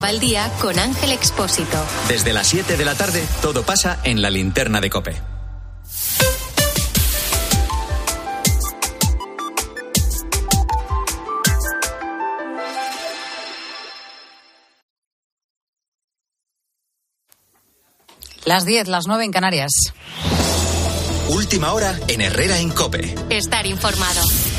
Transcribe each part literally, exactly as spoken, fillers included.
Al día con Ángel Expósito. Desde las siete de la tarde, todo pasa en la linterna de COPE. Las diez, las nueve en Canarias. Última hora en Herrera en COPE. Estar informado.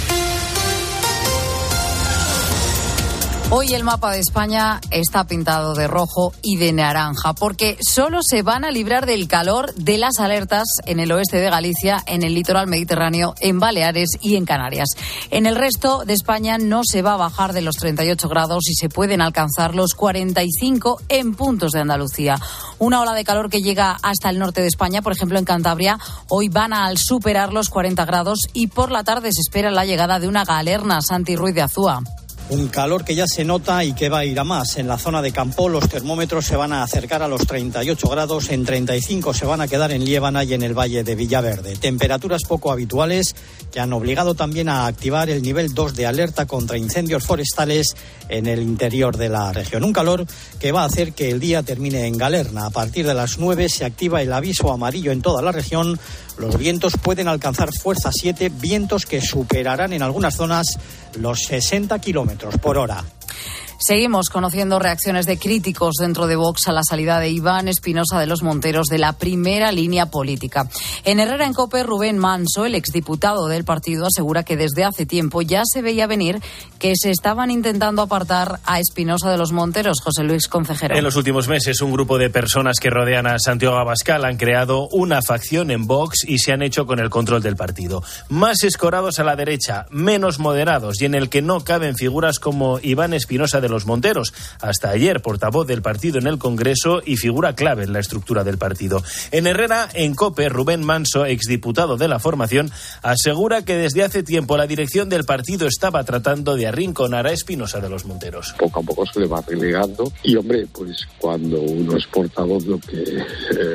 Hoy el mapa de España está pintado de rojo y de naranja, porque solo se van a librar del calor de las alertas en el oeste de Galicia, en el litoral mediterráneo, en Baleares y en Canarias. En el resto de España no se va a bajar de los treinta y ocho grados y se pueden alcanzar los cuarenta y cinco en puntos de Andalucía. Una ola de calor que llega hasta el norte de España, por ejemplo en Cantabria, hoy van a superar los cuarenta grados y por la tarde se espera la llegada de una galerna. Santi Ruiz de Azúa. Un calor que ya se nota y que va a ir a más. En la zona de Campoo los termómetros se van a acercar a los treinta y ocho grados, en treinta y cinco se van a quedar en Liébana y en el Valle de Villaverde. Temperaturas poco habituales que han obligado también a activar el nivel dos de alerta contra incendios forestales en el interior de la región. Un calor que va a hacer que el día termine en Galerna. A partir de las nueve se activa el aviso amarillo en toda la región. Los vientos pueden alcanzar fuerza siete, vientos que superarán en algunas zonas los sesenta kilómetros por hora. Seguimos conociendo reacciones de críticos dentro de Vox a la salida de Iván Espinosa de los Monteros de la primera línea política. En Herrera en COPE, Rubén Manso, el exdiputado del partido, asegura que desde hace tiempo ya se veía venir que se estaban intentando apartar a Espinosa de los Monteros. José Luis Concejero. En los últimos meses, un grupo de personas que rodean a Santiago Abascal han creado una facción en Vox y se han hecho con el control del partido. Más escorados a la derecha, menos moderados y en el que no caben figuras como Iván Espinosa de los Monteros, hasta ayer portavoz del partido en el Congreso y figura clave en la estructura del partido. En Herrera, en COPE, Rubén Manso, exdiputado de la formación, asegura que desde hace tiempo la dirección del partido estaba tratando de arrinconar a Espinosa de los Monteros. Poco a poco se le va relegando y, hombre, pues cuando uno es portavoz, lo que... Eh,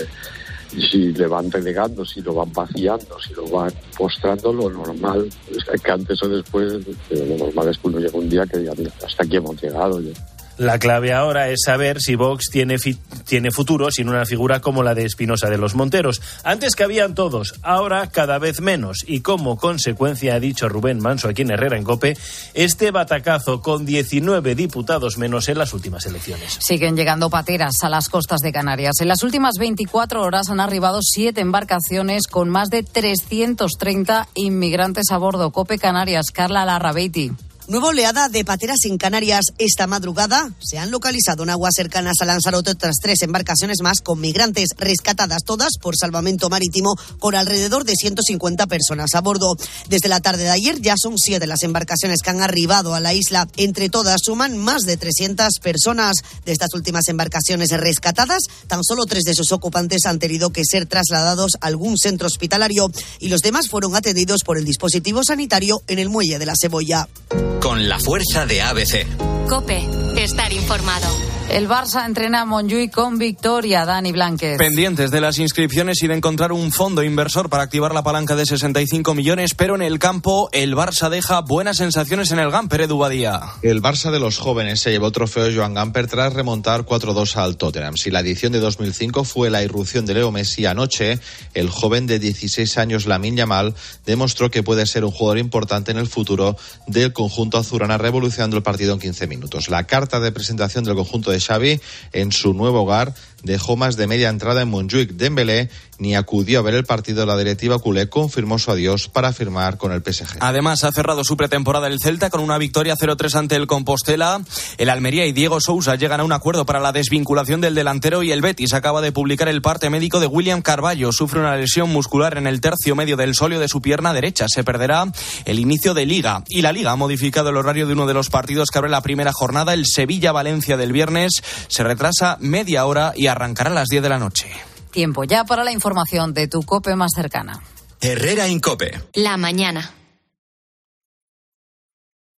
si le van relegando, si lo van vaciando, si lo van postrando, lo normal es que antes o después, lo normal es que uno llegue un día que diga, mira, hasta aquí hemos llegado. Ya. La clave ahora es saber si Vox tiene, fi- tiene futuro sin una figura como la de Espinosa de los Monteros. Antes cabían todos, ahora cada vez menos. Y como consecuencia, ha dicho Rubén Manso aquí en Herrera en COPE, este batacazo con diecinueve diputados menos en las últimas elecciones. Siguen llegando pateras a las costas de Canarias. En las últimas veinticuatro horas han arribado siete embarcaciones con más de trescientos treinta inmigrantes a bordo. COPE Canarias, Carla Larrabeiti. Nueva oleada de pateras en Canarias esta madrugada. Se han localizado en aguas cercanas a Lanzarote otras tres embarcaciones más con migrantes, rescatadas todas por salvamento marítimo, con alrededor de ciento cincuenta personas a bordo. Desde la tarde de ayer ya son siete las embarcaciones que han arribado a la isla. Entre todas suman más de trescientas personas. De estas últimas embarcaciones rescatadas, tan solo tres de sus ocupantes han tenido que ser trasladados a algún centro hospitalario y los demás fueron atendidos por el dispositivo sanitario en el muelle de la Cebolla. Con la fuerza de A B C. COPE, estar informado. El Barça entrena a Montjuïc con victoria. Dani Blanquez. Pendientes de las inscripciones y de encontrar un fondo inversor para activar la palanca de sesenta y cinco millones, pero en el campo el Barça deja buenas sensaciones en el Gamper, Edu Badía. El Barça de los jóvenes se llevó trofeo Joan Gamper tras remontar cuatro dos al Tottenham. Si la edición de dos mil cinco fue la irrupción de Leo Messi, anoche el joven de dieciséis años Lamine Yamal demostró que puede ser un jugador importante en el futuro del conjunto azulgrana, revolucionando el partido en quince minutos. La carta de presentación del conjunto de Xavi en su nuevo hogar dejó más de media entrada en Montjuïc. Dembélé ni acudió a ver el partido. La directiva culé confirmó su adiós para firmar con el P S G. Además, ha cerrado su pretemporada el Celta con una victoria cero tres ante el Compostela. El Almería y Diego Sousa llegan a un acuerdo para la desvinculación del delantero y el Betis acaba de publicar el parte médico de William Carballo. Sufre una lesión muscular en el tercio medio del sóleo de su pierna derecha. Se perderá el inicio de Liga. Y la Liga ha modificado el horario de uno de los partidos que abre la primera jornada. El Sevilla-Valencia del viernes se retrasa media hora y arrancará a las diez de la noche. Tiempo ya para la información de tu COPE más cercana. Herrera en COPE. La mañana.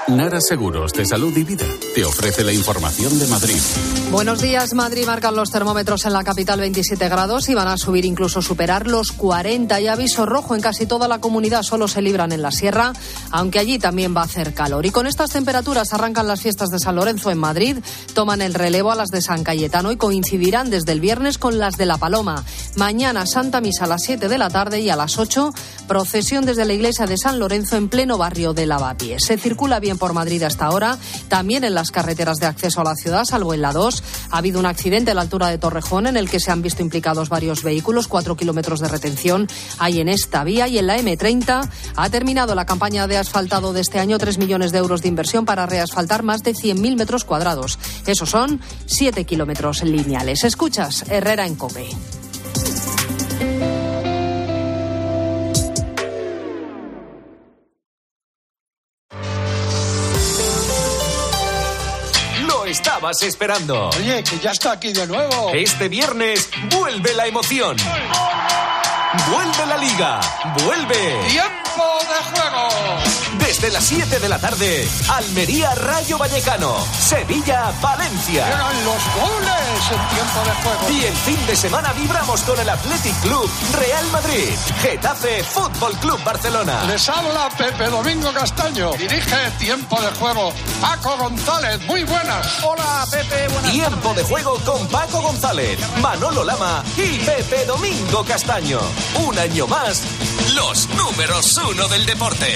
Nara Seguros de Salud y Vida te ofrece la información de Madrid. Buenos días. Madrid marcan los termómetros en la capital veintisiete grados y van a subir, incluso superar los cuarenta. Y aviso rojo en casi toda la comunidad, solo se libran en la sierra, aunque allí también va a hacer calor. Y con estas temperaturas arrancan las fiestas de San Lorenzo en Madrid, toman el relevo a las de San Cayetano y coincidirán desde el viernes con las de La Paloma. Mañana Santa Misa a las siete de la tarde y a las ocho procesión desde la iglesia de San Lorenzo en pleno barrio de Lavapiés. Se circula bien por Madrid hasta ahora, también en las carreteras de acceso a la ciudad, salvo en la dos. Ha habido un accidente a la altura de Torrejón en el que se han visto implicados varios vehículos, cuatro kilómetros de retención hay en esta vía. Y en la eme treinta ha terminado la campaña de asfaltado de este año, tres millones de euros de inversión para reasfaltar más de cien mil metros cuadrados. Esos son siete kilómetros lineales. Escuchas Herrera en COPE. Estabas esperando. Oye, que ya está aquí de nuevo. Este viernes vuelve la emoción. Vuelve la Liga. Vuelve. ¡Tiempo de juego! Desde las siete de la tarde, Almería Rayo Vallecano, Sevilla Valencia. Llegan los goles en tiempo de juego. Y el fin de semana vibramos con el Athletic Club Real Madrid, Getafe Fútbol Club Barcelona. Les habla Pepe Domingo Castaño. Dirige Tiempo de Juego Paco González. Muy buenas. Hola Pepe, buenas Tiempo tardes. De juego con Paco González, Manolo Lama y Pepe Domingo Castaño. Un año más, los números uno del deporte.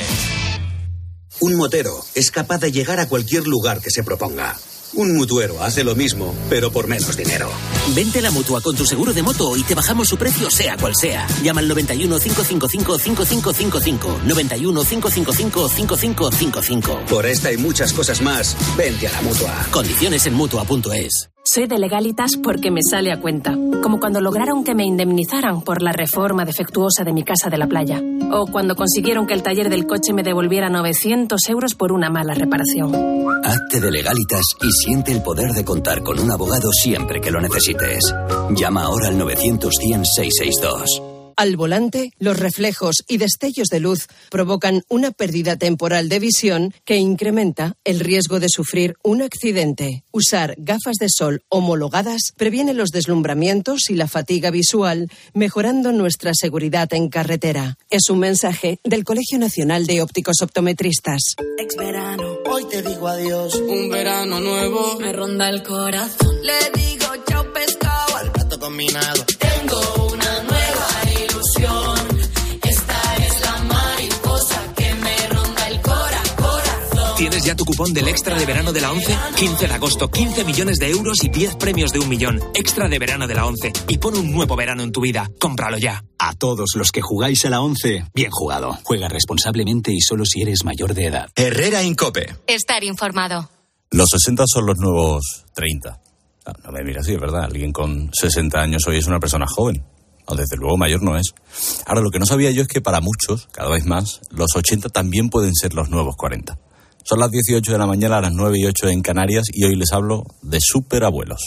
Un motero es capaz de llegar a cualquier lugar que se proponga. Un mutuero hace lo mismo, pero por menos dinero. Vente a la Mutua con tu seguro de moto y te bajamos su precio sea cual sea. Llama al noventa y uno, cinco cinco cinco, cinco cinco cinco cinco. noventa y uno, cinco cinco cinco, cinco cinco cinco cinco. Por esta y muchas cosas más, vente a la Mutua. Condiciones en Mutua punto es. Soy de Legalitas porque me sale a cuenta. Como cuando lograron que me indemnizaran por la reforma defectuosa de mi casa de la playa. O cuando consiguieron que el taller del coche me devolviera novecientos euros por una mala reparación. Hazte de Legalitas y siente el poder de contar con un abogado siempre que lo necesites. Llama ahora al novecientos, cien, seiscientos sesenta y dos. Al volante, los reflejos y destellos de luz provocan una pérdida temporal de visión que incrementa el riesgo de sufrir un accidente. Usar gafas de sol homologadas previene los deslumbramientos y la fatiga visual, mejorando nuestra seguridad en carretera. Es un mensaje del Colegio Nacional de Ópticos Optometristas. Ex verano, hoy te digo adiós. Un verano nuevo me ronda el corazón. Le digo chao pescado al plato combinado. Tengo una nueva ilusión. Esta es la mariposa que me ronda el cora, corazón. ¿Tienes ya tu cupón del extra de verano de la ONCE? quince de agosto, quince millones de euros y diez premios de un millón. Extra de verano de la ONCE. Y pon un nuevo verano en tu vida. Cómpralo ya. A todos los que jugáis a la ONCE, bien jugado. Juega responsablemente y solo si eres mayor de edad. Herrera en COPE. Estar informado. Los sesenta son los nuevos treinta. No, no me mira así, es verdad. Alguien con sesenta años hoy es una persona joven. No, desde luego mayor no es. Ahora, lo que no sabía yo es que para muchos, cada vez más, los ochenta también pueden ser los nuevos cuarenta. Son las dieciocho de la mañana, a las nueve y ocho en Canarias, y hoy les hablo de superabuelos.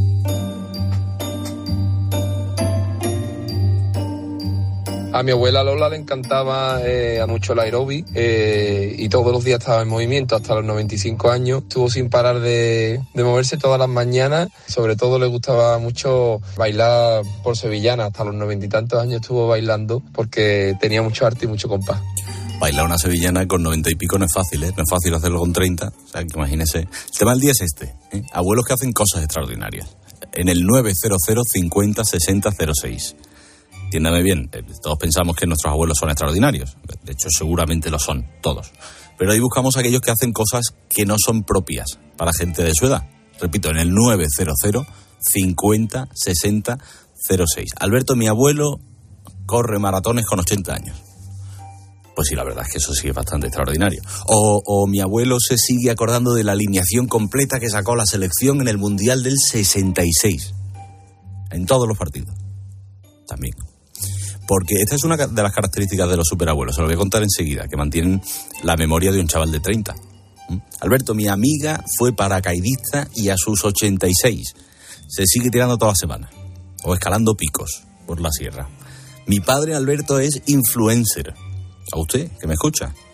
A mi abuela Lola le encantaba eh, a mucho el aeróbic eh, y todos los días estaba en movimiento hasta los noventa y cinco años. Estuvo sin parar de, de moverse todas las mañanas. Sobre todo le gustaba mucho bailar por sevillana. Hasta los noventa y tantos años estuvo bailando porque tenía mucho arte y mucho compás. Bailar una sevillana con noventa y pico no es fácil, ¿eh? No es fácil hacerlo con treinta. O sea, que imagínese. El tema del día es este, ¿eh? Abuelos que hacen cosas extraordinarias. En el nueve cero cero, cincuenta, sesenta, cero seis. Entiéndame bien, todos pensamos que nuestros abuelos son extraordinarios. De hecho, seguramente lo son, todos. Pero ahí buscamos a aquellos que hacen cosas que no son propias para gente de su edad. Repito, en el nueve cero cero, cincuenta, sesenta, cero seis. Alberto, mi abuelo corre maratones con ochenta años. Pues sí, la verdad es que eso sí es bastante extraordinario. O, o mi abuelo se sigue acordando de la alineación completa que sacó la selección en el Mundial del sesenta y seis. En todos los partidos. También. Porque esta es una de las características de los superabuelos, se lo voy a contar enseguida, que mantienen la memoria de un chaval de treinta. ¿Mm? Alberto, mi amiga fue paracaidista y a sus ochenta y seis se sigue tirando toda la semana, o escalando picos por la sierra. Mi padre, Alberto, es influencer. ¿A usted, que me escucha?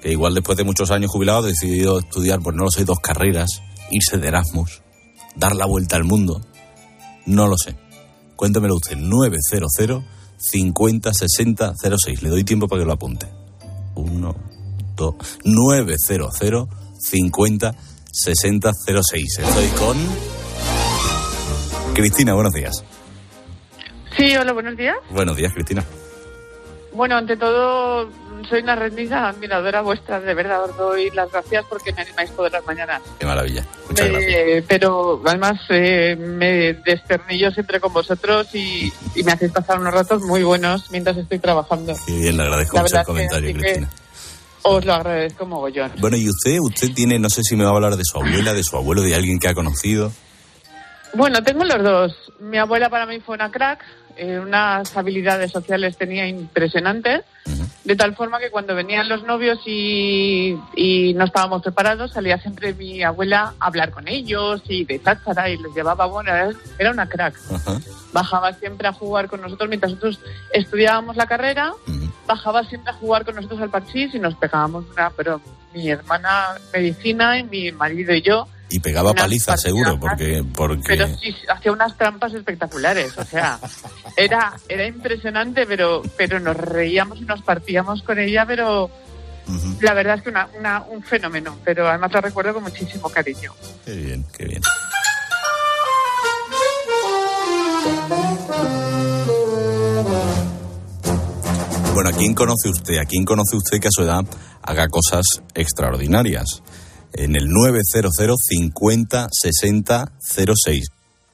que igual después de muchos años jubilado ha decidido estudiar, pues no lo sé, dos carreras, irse de Erasmus, dar la vuelta al mundo. No lo sé. Cuéntemelo usted, nueve cero cero, cincuenta, sesenta, cero seis. Le doy tiempo para que lo apunte. Uno, dos, nueve cero cero, cincuenta, sesenta, cero seis. Estoy con Cristina, buenos días. Sí, hola, buenos días. Buenos días, Cristina. Bueno, ante todo, soy una rendida admiradora vuestra, de verdad, os doy las gracias porque me animáis todas las mañanas. Qué maravilla, muchas eh, gracias. Pero además eh, me desternillo siempre con vosotros y, y me hacéis pasar unos ratos muy buenos mientras estoy trabajando. Qué bien, le agradezco la mucho el que, comentario, Cristina. Os lo agradezco mogollón. Bueno, y usted, usted tiene, no sé si me va a hablar de su abuela, de su abuelo, de alguien que ha conocido. Bueno, tengo los dos. Mi abuela para mí fue una crack, eh, unas habilidades sociales tenía impresionantes, uh-huh. de tal forma que cuando venían los novios y, y no estábamos preparados, salía siempre mi abuela a hablar con ellos y de cháchara y les llevaba, bueno, era, era una crack. Uh-huh. Bajaba siempre a jugar con nosotros mientras nosotros estudiábamos la carrera, uh-huh. bajaba siempre a jugar con nosotros al parchís y nos pegábamos una, pero mi hermana medicina y mi marido y yo. Y pegaba paliza, seguro, porque, porque... Pero sí, hacía unas trampas espectaculares, o sea, era era impresionante, pero pero nos reíamos y nos partíamos con ella, pero uh-huh. la verdad es que una, una un fenómeno, pero además la recuerdo con muchísimo cariño. Qué bien, qué bien. Bueno, ¿a quién conoce usted? ¿A quién conoce usted que a su edad haga cosas extraordinarias? En el nueve cero cero, cincuenta, sesenta, cero seis.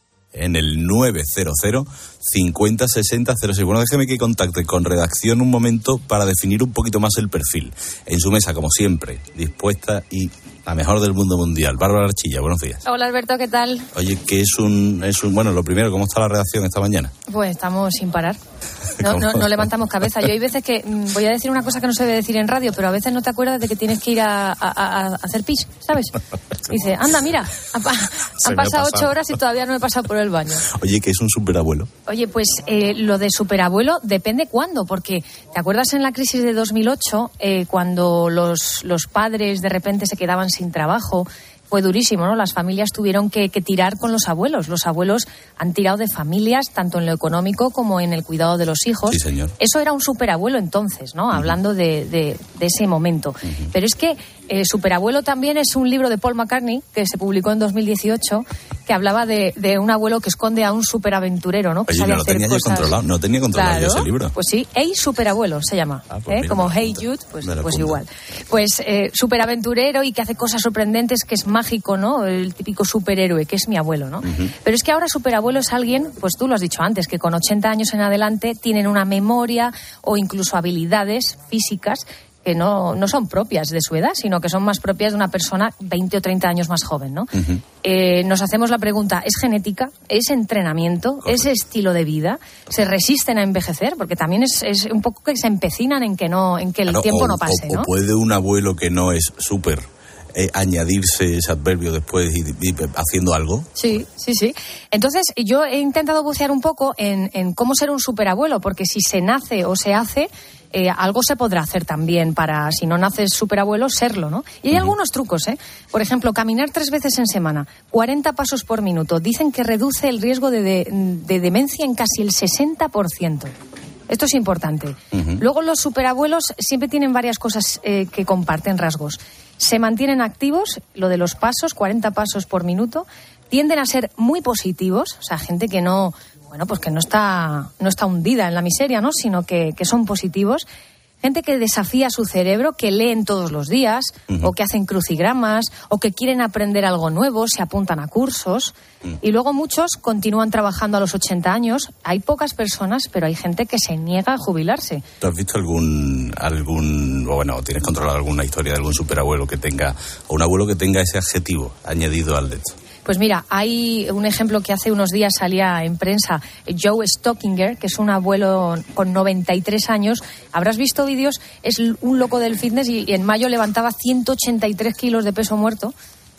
En el nueve cero cero, cincuenta, sesenta, cero seis. Bueno, déjeme que contacte con redacción un momento para definir un poquito más el perfil. En su mesa, como siempre, dispuesta y la mejor del mundo mundial. Bárbara Archilla, buenos días. Hola, Alberto, ¿qué tal? Oye, ¿qué es un, es un... Bueno, lo primero, ¿cómo está la redacción esta mañana? Pues estamos sin parar. No, no, no levantamos cabeza. Yo hay veces que mmm, voy a decir una cosa que no se debe decir en radio, pero a veces no te acuerdas de que tienes que ir a, a, a, a hacer pis, ¿sabes? Dice, anda, mira, han, han pasado ocho horas y todavía no he pasado por el baño. Oye, ¿qué es un superabuelo? Oye, pues eh, lo de superabuelo depende cuándo, porque ¿te acuerdas en la crisis de dos mil ocho, eh, cuando los, los padres de repente se quedaban sin trabajo? Fue durísimo, ¿no? Las familias tuvieron que, que tirar con los abuelos. Los abuelos han tirado de familias, tanto en lo económico como en el cuidado de los hijos. Sí, señor. Eso era un superabuelo entonces, ¿no? Uh-huh. Hablando de, de, de ese momento. Uh-huh. Pero es que eh, Superabuelo también es un libro de Paul McCartney, que se publicó en dos mil dieciocho, que hablaba de, de un abuelo que esconde a un superaventurero, ¿no? Que Oye, sabe no lo hacer tenía cosas... yo controlado, no tenía controlado claro, yo ese libro. Pues sí, Hey Superabuelo se llama, ah, pues ¿eh? mira, Como Hey Jude, pues, pues igual. Pues eh, superaventurero y que hace cosas sorprendentes, que es mágico, ¿no? El típico superhéroe, que es mi abuelo, ¿no? Uh-huh. Pero es que ahora superabuelo es alguien, pues tú lo has dicho antes, que con ochenta años en adelante tienen una memoria o incluso habilidades físicas que no, no son propias de su edad, sino que son más propias de una persona veinte o treinta años más joven, ¿no? Uh-huh. Eh, nos hacemos la pregunta, ¿es genética? ¿Es entrenamiento? Correcto. ¿Es estilo de vida? ¿Se resisten a envejecer? Porque también es, es un poco que se empecinan en que no, en que el claro, tiempo o, no pase, o, ¿no? O puede un abuelo que no es súper Eh, añadirse ese adverbio después y, y haciendo algo. Sí, sí, sí. Entonces yo he intentado bucear un poco en, en cómo ser un superabuelo, porque si se nace o se hace, eh, algo se podrá hacer también para, si no naces superabuelo, serlo, ¿no? Y hay uh-huh. algunos trucos, ¿eh? Por ejemplo, caminar tres veces en semana, cuarenta pasos por minuto. Dicen que reduce el riesgo de, de, de demencia en casi el sesenta por ciento. Esto es importante. Uh-huh. Luego los superabuelos siempre tienen varias cosas eh, que comparten rasgos. Se mantienen activos, lo de los pasos, cuarenta pasos por minuto. Tienden a ser muy positivos, o sea, gente que no, bueno, pues que no está, no está hundida en la miseria, ¿no? Sino que, que son positivos. Gente que desafía su cerebro, que leen todos los días, uh-huh. o que hacen crucigramas, o que quieren aprender algo nuevo, se apuntan a cursos. Uh-huh. Y luego muchos continúan trabajando a los ochenta años. Hay pocas personas, pero hay gente que se niega a jubilarse. ¿Tú has visto algún, algún o bueno, tienes controlado alguna historia de algún superabuelo que tenga, o un abuelo que tenga ese adjetivo añadido al de esto? Pues mira, hay un ejemplo que hace unos días salía en prensa, Joe Stockinger, que es un abuelo con noventa y tres años. Habrás visto vídeos, es un loco del fitness y en mayo levantaba ciento ochenta y tres kilos de peso muerto.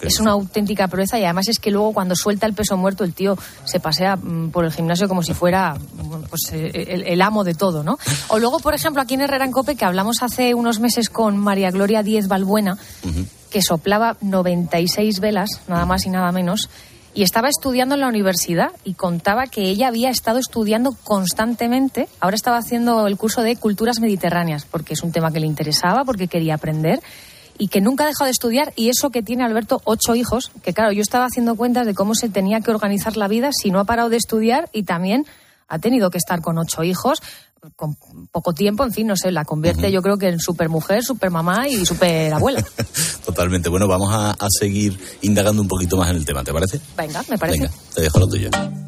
Es una auténtica proeza y además es que luego cuando suelta el peso muerto el tío se pasea por el gimnasio como si fuera bueno, pues el, el amo de todo, ¿no? O luego, por ejemplo, aquí en Herrera en Cope, que hablamos hace unos meses con María Gloria Díez Balbuena, uh-huh. que soplaba noventa y seis velas, nada más y nada menos, y estaba estudiando en la universidad y contaba que ella había estado estudiando constantemente. Ahora estaba haciendo el curso de Culturas Mediterráneas porque es un tema que le interesaba, porque quería aprender y que nunca ha dejado de estudiar. Y eso que tiene Alberto ocho hijos, que claro, yo estaba haciendo cuentas de cómo se tenía que organizar la vida si no ha parado de estudiar y también ha tenido que estar con ocho hijos, con poco tiempo, en fin, no sé, la convierte uh-huh. yo creo que en supermujer, supermamá y superabuela. Totalmente. Bueno, vamos a, a seguir indagando un poquito más en el tema, ¿te parece? Venga, me parece. Venga, te dejo lo tuyo.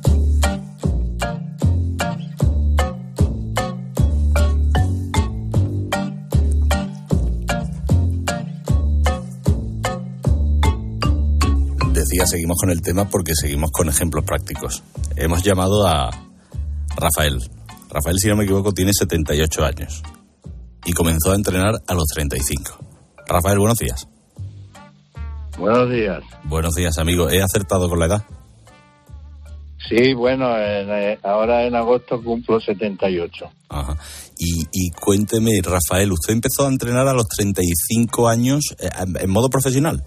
Decía, seguimos con el tema porque seguimos con ejemplos prácticos. Hemos llamado a Rafael. Rafael, si no me equivoco, tiene setenta y ocho años y comenzó a entrenar a los treinta y cinco. Rafael, buenos días. Buenos días. Buenos días, amigo. ¿He acertado con la edad? Sí, bueno, en, eh, ahora en agosto cumplo setenta y ocho. Ajá. Y, y cuénteme, Rafael, ¿usted empezó a entrenar a los treinta y cinco años eh, en modo profesional?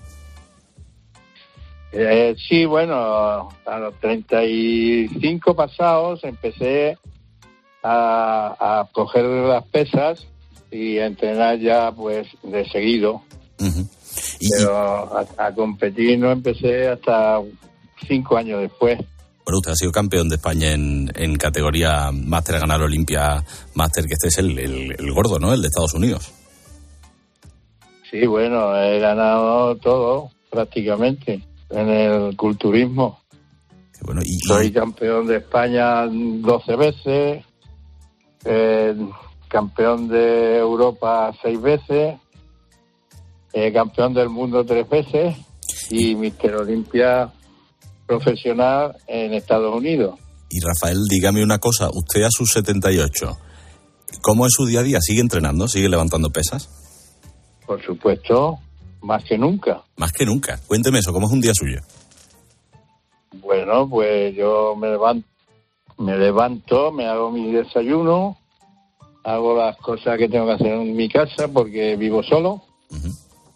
Eh, sí, bueno, a los treinta y cinco pasados empecé a, a coger las pesas y a entrenar ya pues de seguido. Uh-huh. ¿Y, Pero a, a competir no empecé hasta cinco años después. Bueno, usted ha sido campeón de España en, en categoría máster, a ganar Olimpia Máster, que este es el, el, el gordo, ¿no? El de Estados Unidos. Sí, bueno, he ganado todo prácticamente en el culturismo. Bueno, y, Soy campeón de España doce veces, eh, campeón de Europa seis veces, eh, campeón del mundo tres veces y míster Olimpia profesional en Estados Unidos. Y Rafael, dígame una cosa, usted a sus setenta y ocho, ¿cómo es su día a día? ¿Sigue entrenando? ¿Sigue levantando pesas? Por supuesto, más que nunca. Más que nunca. Cuénteme eso, ¿cómo es un día suyo? Bueno, pues yo me levanto, me levanto, me hago mi desayuno, hago las cosas que tengo que hacer en mi casa porque vivo solo. Uh-huh.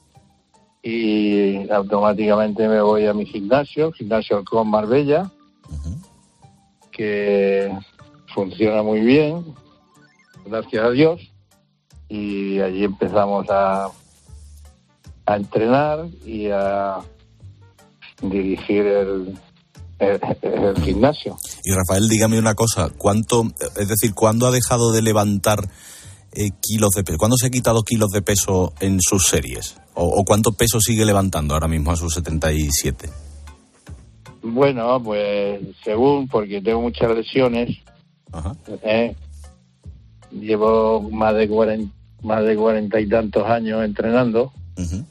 Y automáticamente me voy a mi gimnasio, gimnasio Halcón Marbella, uh-huh. que funciona muy bien, gracias a Dios, y allí empezamos a, a entrenar y a dirigir el, el, el gimnasio. Y Rafael, dígame una cosa, ¿cuánto, es decir, cuándo ha dejado de levantar eh, kilos de peso? ¿Cuándo se ha quitado kilos de peso en sus series? ¿O, o cuánto peso sigue levantando ahora mismo a sus setenta y siete? Bueno, pues según, porque tengo muchas lesiones. Ajá. Eh, llevo más de cuarenta, más de cuarenta y tantos años entrenando. Uh-huh.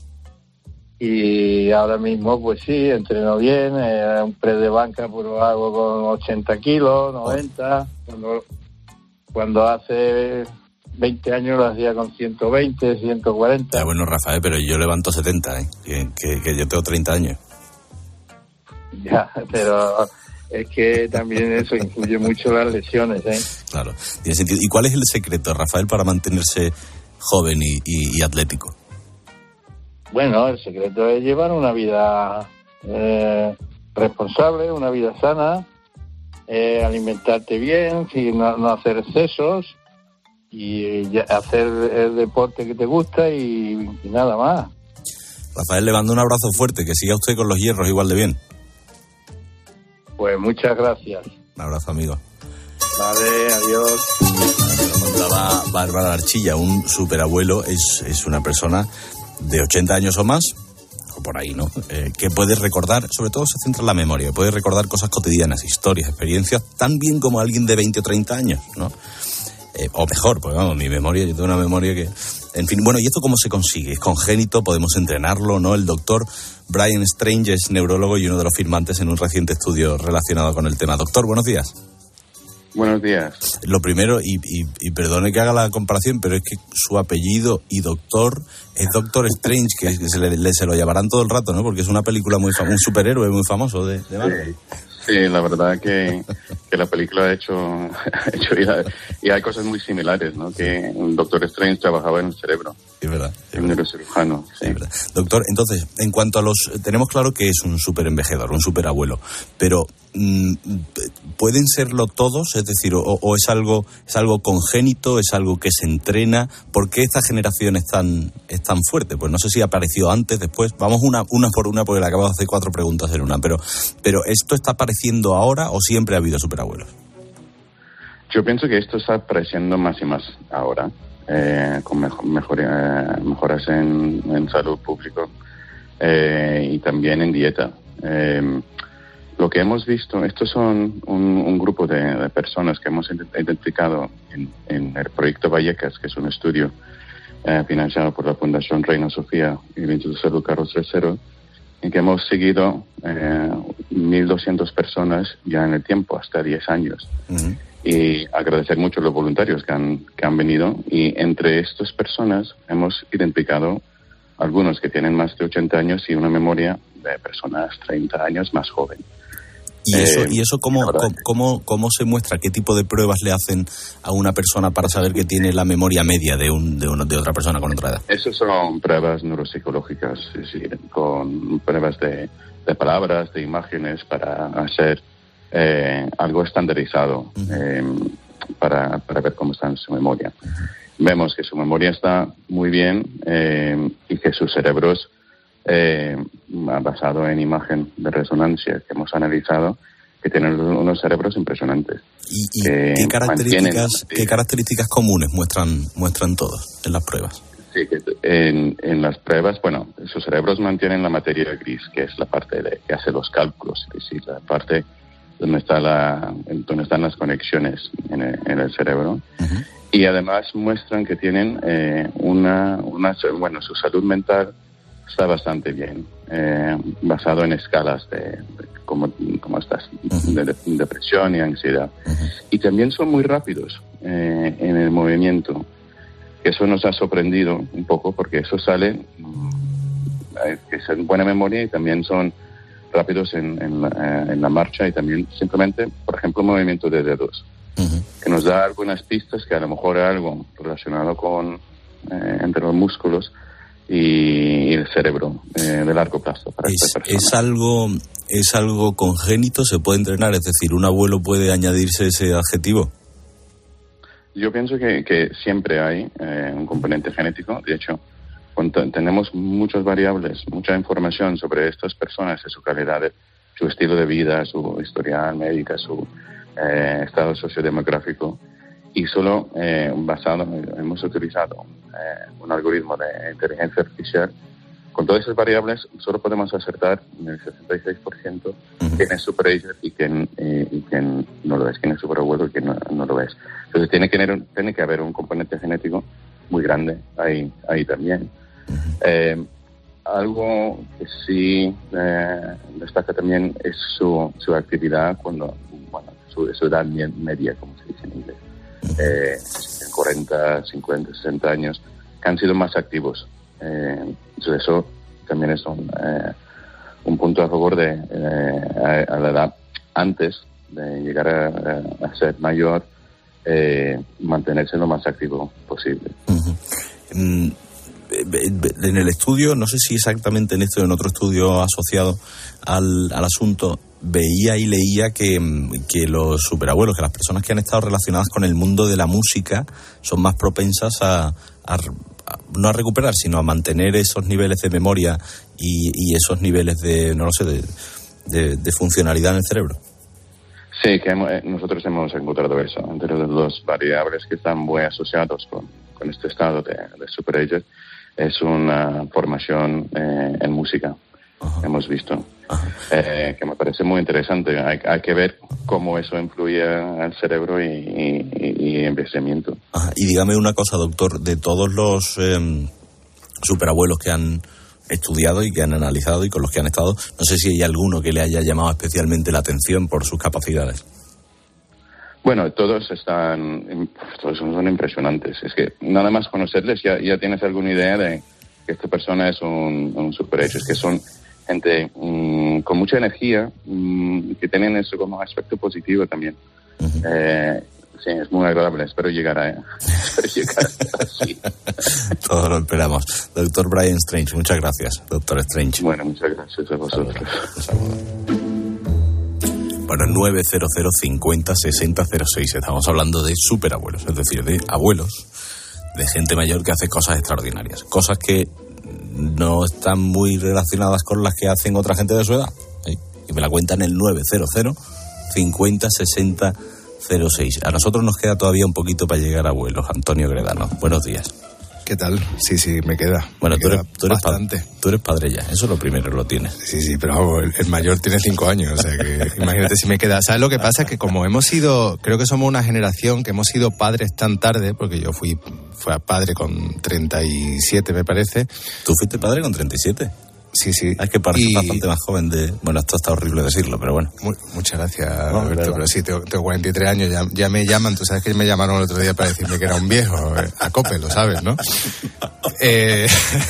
Y ahora mismo, pues sí, entreno bien. Eh, un press de banca pues lo hago con ochenta kilos, noventa. Oh. Cuando, cuando hace veinte años lo hacía con ciento veinte, ciento cuarenta. Ya, bueno, Rafael, pero yo levanto setenta, ¿eh? Que, que, que yo tengo treinta años. Ya, pero es que también eso influye mucho las lesiones, ¿eh? Claro, tiene sentido. ¿Y cuál es el secreto, Rafael, para mantenerse joven y, y, y atlético? Bueno, el secreto es llevar una vida eh, responsable, una vida sana, eh, alimentarte bien, sin no, no hacer excesos y hacer el deporte que te gusta y, y nada más. Rafael, le mando un abrazo fuerte, que siga usted con los hierros igual de bien. Pues muchas gracias. Un abrazo, amigo. Vale, adiós. Lo contaba Bárbara Archilla, un superabuelo, es, es una persona de ochenta años o más, o por ahí, ¿no? Eh, que puede recordar, sobre todo se centra en la memoria, puede recordar cosas cotidianas, historias, experiencias, tan bien como alguien de veinte o treinta años, ¿no? Eh, o mejor, pues vamos, mi memoria, yo tengo una memoria que... En fin, bueno, ¿y esto cómo se consigue? ¿Es congénito? ¿Podemos entrenarlo? ¿No? El doctor Brian Strange es neurólogo y uno de los firmantes en un reciente estudio relacionado con el tema. Doctor, buenos días. Buenos días. Lo primero, y, y, y perdone que haga la comparación, pero es que su apellido y doctor es Doctor Strange, que se, le, le, se lo llevarán todo el rato, ¿no? Porque es una película muy famosa, un superhéroe muy famoso de, de Marvel. Sí. Sí, la verdad que, que la película ha hecho, ha hecho y, hay, y hay cosas muy similares, ¿no? Que un Doctor Strange trabajaba en el cerebro. Es verdad. Es un neurocirujano. Sí. Es verdad. Doctor, entonces, en cuanto a los... Tenemos claro que es un superenvejecedor, un superabuelo, pero mmm, ¿pueden serlo todos? Es decir, o, o es algo es algo congénito, es algo que se entrena. ¿Por qué esta generación es tan, es tan fuerte? Pues no sé si apareció antes, después. Vamos una, una por una, porque le acabo de hacer cuatro preguntas en una, pero, pero ¿esto está apareciendo ahora o siempre ha habido superabuelos? Yo pienso que esto está apareciendo más y más ahora. Eh, con mejor, mejor, eh, mejoras en, en salud pública eh, y también en dieta. Eh, lo que hemos visto, estos son un, un grupo de, de personas que hemos identificado en, en el proyecto Vallecas, que es un estudio eh, financiado por la Fundación Reina Sofía y el Instituto de Salud Carlos tercero, en que hemos seguido eh, mil doscientas personas ya en el tiempo, hasta diez años. Uh-huh. Y agradecer mucho a los voluntarios que han, que han venido. Y entre estas personas hemos identificado algunos que tienen más de ochenta años y una memoria de personas treinta años más joven. ¿Y eso, eh, ¿y eso cómo, cómo, cómo, cómo se muestra? ¿Qué tipo de pruebas le hacen a una persona para saber que tiene la memoria media de, un, de, una, de otra persona con otra edad? Esas son pruebas neuropsicológicas, es decir, con pruebas de, de palabras, de imágenes, para hacer Eh, algo estandarizado eh, para, para ver cómo está en su memoria. Vemos que su memoria está muy bien eh, y que sus cerebros, eh, basado en imagen de resonancia que hemos analizado, que tienen unos cerebros impresionantes. ¿Y, y qué características qué características comunes muestran muestran todos en las pruebas? Sí, que en, en las pruebas, bueno, sus cerebros mantienen la materia gris, que es la parte de, que hace los cálculos, es decir, la parte donde está la donde están las conexiones en el, en el cerebro. Uh-huh. Y además muestran que tienen eh, una una bueno su salud mental está bastante bien, eh, basado en escalas de, de cómo, cómo estás, uh-huh. de, de depresión y ansiedad. Uh-huh. Y también son muy rápidos eh, en el movimiento. Eso nos ha sorprendido un poco, porque eso sale eh, que es en buena memoria, y también son rápidos en, en, la, en la marcha, y también simplemente, por ejemplo, movimiento de dedos, uh-huh. que nos da algunas pistas que a lo mejor es algo relacionado con eh, entre los músculos y el cerebro eh, de largo plazo para es, esta persona. ¿Es algo, es algo congénito? ¿Se puede entrenar? Es decir, ¿un abuelo puede añadirse ese adjetivo? Yo pienso que, que siempre hay eh, un componente genético. De hecho, cuando tenemos muchas variables, mucha información sobre estas personas, su calidad, de, su estilo de vida, su historial médica, su eh, estado sociodemográfico, y solo eh, basado, hemos utilizado eh, un algoritmo de inteligencia artificial. Con todas esas variables solo podemos acertar en el sesenta y seis por ciento uh-huh. quién es superager y quién, eh, y quién no lo es, quién es superabuelo y quién no, no lo es. Entonces tiene que, haber, tiene que haber un componente genético muy grande ahí, ahí también. Eh, algo que sí eh, destaca también es su, su actividad cuando, bueno, su, su edad media, como se dice en inglés, eh, cuarenta, cincuenta, sesenta años, que han sido más activos. Eh, entonces eso también es un, eh, un punto a favor de eh, a, a la edad antes de llegar a, a ser mayor, eh, mantenerse lo más activo posible. Uh-huh. Mm. En el estudio, no sé si exactamente en este o en otro estudio asociado al, al asunto, veía y leía que, que los superabuelos, que las personas que han estado relacionadas con el mundo de la música son más propensas a, a, a no a recuperar, sino a mantener esos niveles de memoria y, y esos niveles de, no lo sé, de, de, de funcionalidad en el cerebro. Sí, que hemos, nosotros hemos encontrado eso, entre las dos variables que están muy asociados con, con este estado de, de superager. Es una formación eh, en música, uh-huh. hemos visto, eh, que me parece muy interesante. Hay, hay que ver cómo eso influye al cerebro y, y, y envejecimiento. Ajá. Y dígame una cosa, doctor, de todos los eh, superabuelos que han estudiado y que han analizado y con los que han estado, no sé si hay alguno que le haya llamado especialmente la atención por sus capacidades. Bueno, todos están, todos son impresionantes. Es que nada más conocerles ya, ya tienes alguna idea de que esta persona es un, un superhecho. Es que son gente mmm, con mucha energía, mmm, que tienen eso como aspecto positivo también. Uh-huh. Eh, sí, es muy agradable. Espero llegar a, espero llegar así. Todos lo esperamos. Doctor Brian Strange, muchas gracias, doctor Strange. Bueno, muchas gracias a vosotros. Bueno, nueve cero cero cincuenta sesenta cero seis. Estamos hablando de superabuelos, es decir, de abuelos, de gente mayor que hace cosas extraordinarias. Cosas que no están muy relacionadas con las que hacen otra gente de su edad. ¿Sí? Y me la cuentan el nueve cero cero cincuenta sesenta cero seis. A nosotros nos queda todavía un poquito para llegar a abuelos. Antonio Gredano, buenos días. ¿Qué tal? Sí, sí, me queda. Bueno, me tú, queda eres, tú, eres bastante. Pa, tú eres padre ya, eso es lo primero, lo tienes. Sí, sí, pero el, el mayor tiene cinco años, o sea que imagínate si me queda. ¿Sabes lo que pasa? Que como hemos sido, creo que somos una generación que hemos sido padres tan tarde, porque yo fui, fui padre con treinta y siete, me parece. ¿Tú fuiste padre con treinta y siete? Sí, sí. Es que pareces y... bastante más joven de... Bueno, esto está horrible decirlo, pero bueno. Muy, muchas gracias, no, Alberto, pero sí, tengo, tengo cuarenta y tres años, ya, ya me llaman, tú sabes que me llamaron el otro día para decirme que era un viejo, eh, a cope, lo sabes, ¿no? Eh,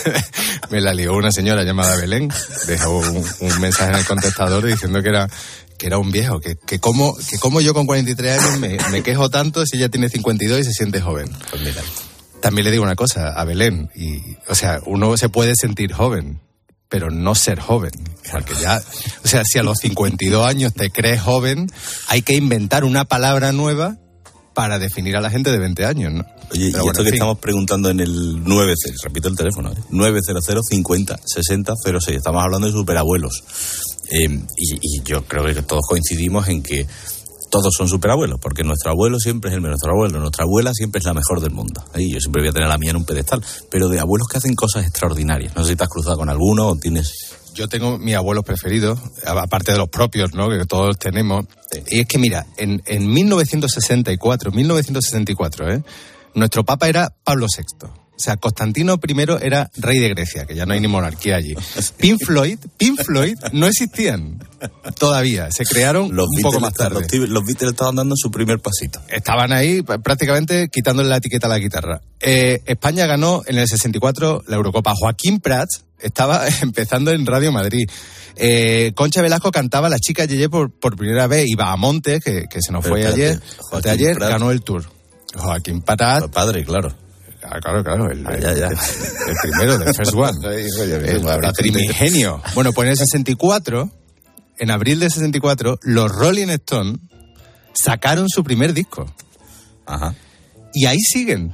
me la lió una señora llamada Belén, dejó un, un mensaje en el contestador diciendo que era que era un viejo, que, que como que como yo con cuarenta y tres años me, me quejo tanto si ella tiene cincuenta y dos y se siente joven. Pues mira. También le digo una cosa a Belén, y, o sea, uno se puede sentir joven, pero no ser joven, porque ya, o sea, si a los cincuenta y dos años te crees joven, hay que inventar una palabra nueva para definir a la gente de veinte años, ¿no? Oye, pero y bueno, esto que fin. Estamos preguntando en el nueve cero, repito el teléfono, ¿eh? nueve cero cero cincuenta sesenta cero seis, estamos hablando de superabuelos, eh, y, y yo creo que todos coincidimos en que todos son superabuelos, porque nuestro abuelo siempre es el nuestro abuelo, nuestra abuela siempre es la mejor del mundo. Ahí yo siempre voy a tener a la mía en un pedestal, pero de abuelos que hacen cosas extraordinarias. No sé si te has cruzado con alguno o tienes... Yo tengo mis abuelos preferidos, aparte de los propios, ¿no?, que todos tenemos. Y es que mira, en, en mil novecientos sesenta y cuatro, ¿eh?, nuestro papa era Pablo sexto. O sea, Constantino primero era rey de Grecia, que ya no hay ni monarquía allí. Pink Floyd, Pink Floyd no existían todavía, se crearon los un poco más tarde. Los, los Beatles estaban dando su primer pasito. Estaban ahí prácticamente quitándole la etiqueta a la guitarra. Eh, España ganó en el sesenta y cuatro la Eurocopa. Joaquín Prats estaba empezando en Radio Madrid. Eh, Concha Velasco cantaba Las chicas Yeye por, por primera vez. Y Bahamontes, que, que se nos Pero fue espérate, ayer, Joaquín ayer Prats ganó el Tour. Joaquín Prats. Padre, claro. Claro, claro, el, ah, ya, ya. el, el primero, del First One, el, el primigenio. Bueno, pues en el sesenta y cuatro, en abril del sesenta y cuatro, los Rolling Stones sacaron su primer disco. Ajá. Y ahí siguen.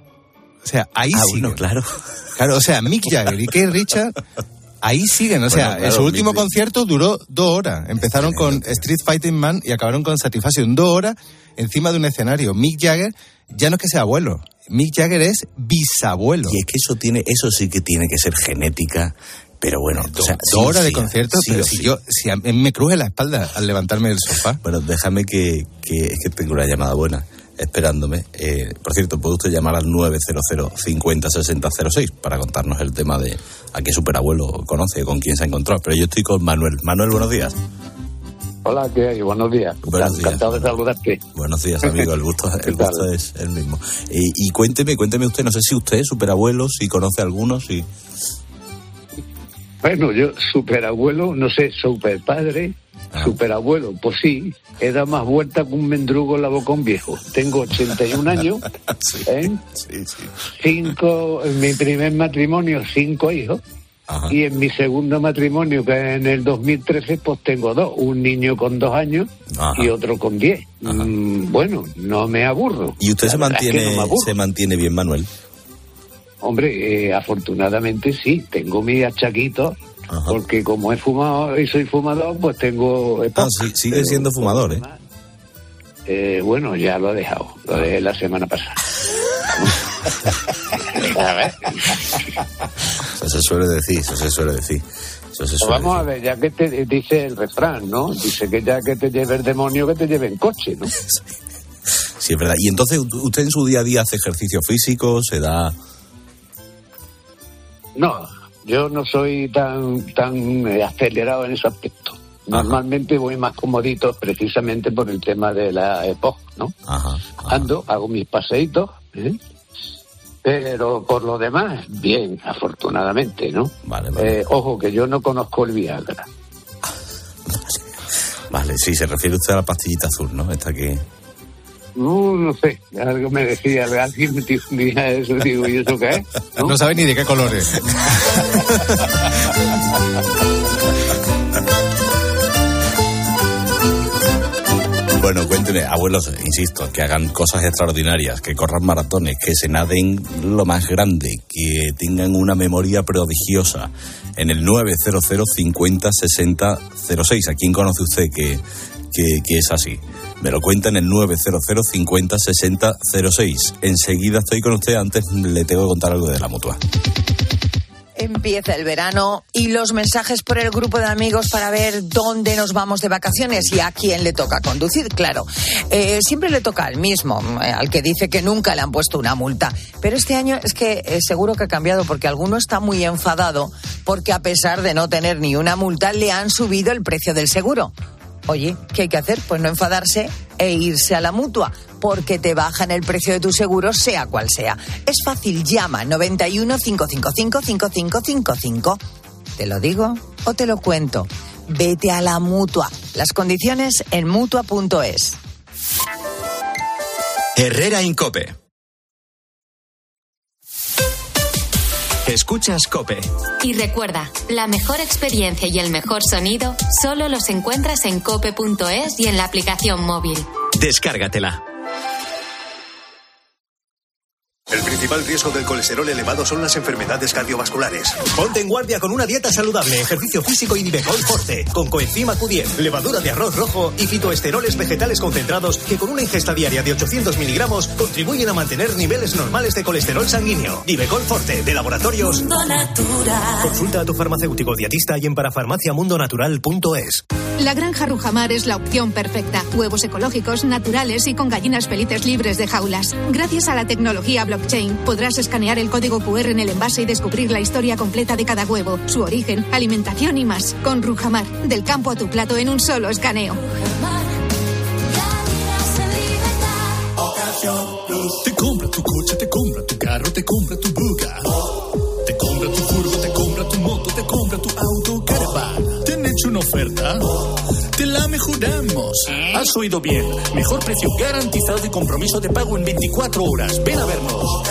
O sea, ahí ah, siguen. Bueno, claro. Claro, o sea, Mick Jagger y Keith Richards, ahí siguen. O sea, bueno, claro, su último Mick... concierto duró dos horas. Empezaron sí, con Street Fighting Man y acabaron con Satisfaction. Dos horas encima de un escenario. Mick Jagger ya no es que sea abuelo. Mick Jagger es bisabuelo. Y es que eso tiene, eso sí que tiene que ser genética, pero bueno, dos, o sea, dos horas sí, de concierto, sí, pero sí. si yo, si a mí me cruje la espalda al levantarme del sofá. Bueno, déjame que, que es que tengo una llamada buena esperándome. Eh, por cierto, puede usted llamar al nueve cero cero cincuenta sesenta cero seis para contarnos el tema de a qué superabuelo conoce, con quién se ha encontrado. Pero yo estoy con Manuel. Manuel, buenos días. Hola, ¿qué hay? Buenos días. Buenos días. Encantado de saludarte. Buenos días, amigo. El gusto, el gusto es el mismo. Y, y cuénteme, cuénteme usted, no sé si usted es superabuelo, si conoce a algunos, si... Bueno, yo superabuelo, no sé, superpadre, ah. superabuelo, pues sí, he dado más vuelta que un mendrugo en la boca un viejo. Tengo ochenta y un años, sí, ¿eh? Sí, sí. Cinco, en mi primer matrimonio, cinco hijos. Ajá. Y en mi segundo matrimonio, que en el dos mil trece, pues tengo dos. Un niño con dos años Ajá. y otro con diez. Mm, bueno, no me aburro. ¿Y usted se mantiene, no se mantiene bien, Manuel? Hombre, eh, afortunadamente sí. Tengo mis achaquitos, Ajá. porque como he fumado y soy fumador, pues tengo... Ah, sí, sigue siendo fumador, ¿eh? ¿eh? Bueno, ya lo he dejado. Lo dejé la semana pasada. A ver. Eso se suele decir, eso se suele decir. Eso se suele Vamos decir. a ver, ya que te dice el refrán, ¿no? Dice que ya que te lleve el demonio, que te lleve en coche, ¿no? Sí, es verdad. Y entonces, ¿usted en su día a día hace ejercicio físico? ¿Se da...? No, yo no soy tan tan acelerado en ese aspecto. Normalmente voy más comodito precisamente por el tema de la E P O C, ¿no? Ajá, ajá. Ando, hago mis paseitos, ¿eh? Pero por lo demás, bien, afortunadamente, ¿no? Vale, vale. Eh, ojo, que yo no conozco el Viagra. Vale, sí, se refiere usted a la pastillita azul, ¿no? Esta que... No, no sé, algo me decía, alguien me dijo un día eso, digo, ¿y eso qué es? No, no sabe ni de qué colores. Bueno, cuéntenme, abuelos, insisto, que hagan cosas extraordinarias, que corran maratones, que se naden lo más grande, que tengan una memoria prodigiosa. En el nueve cero cero cincuenta sesenta cero seis, ¿a quién conoce usted que, que, que es así? Me lo cuenta en el nueve cero cero cincuenta sesenta cero seis. Enseguida estoy con usted, antes le tengo que contar algo de la Mutua. Empieza el verano y los mensajes por el grupo de amigos para ver dónde nos vamos de vacaciones y a quién le toca conducir, claro. Eh, siempre le toca al mismo, eh, al que dice que nunca le han puesto una multa. Pero este año es que eh, seguro que ha cambiado porque alguno está muy enfadado porque a pesar de no tener ni una multa le han subido el precio del seguro. Oye, ¿qué hay que hacer? Pues no enfadarse e irse a la Mutua, porque te bajan el precio de tu seguro, sea cual sea. Es fácil, llama noventa y uno, cinco cinco cinco, cinco cinco cinco cinco. ¿Te lo digo o te lo cuento? Vete a la Mutua. Las condiciones en mutua punto es. Herrera Incope. Escuchas COPE. Y recuerda, la mejor experiencia y el mejor sonido solo los encuentras en cope punto es y en la aplicación móvil. Descárgatela. El principal riesgo del colesterol elevado son las enfermedades cardiovasculares. Ponte en guardia con una dieta saludable, ejercicio físico y Divecol Forte, con coenzima Q diez, levadura de arroz rojo y fitoesteroles vegetales concentrados que con una ingesta diaria de ochocientos miligramos contribuyen a mantener niveles normales de colesterol sanguíneo. Divecol Forte, de Laboratorios Mundo Natural. Consulta a tu farmacéutico dietista y en parafarmaciamundonatural punto es. La granja Rujamar es la opción perfecta. Huevos ecológicos, naturales y con gallinas felices libres de jaulas. Gracias a la tecnología blockchain podrás escanear el código cu erre en el envase y descubrir la historia completa de cada huevo, su origen, alimentación y más. Con Rujamar, del campo a tu plato en un solo escaneo. Te compra tu coche, te compra tu carro, te compra tu buga. Te compra tu furgo, te compra tu moto, te compra tu auto, caravan. ¿Te han hecho una oferta? Te la mejoramos. Has oído bien. Mejor precio garantizado y compromiso de pago en veinticuatro horas. Ven a vernos.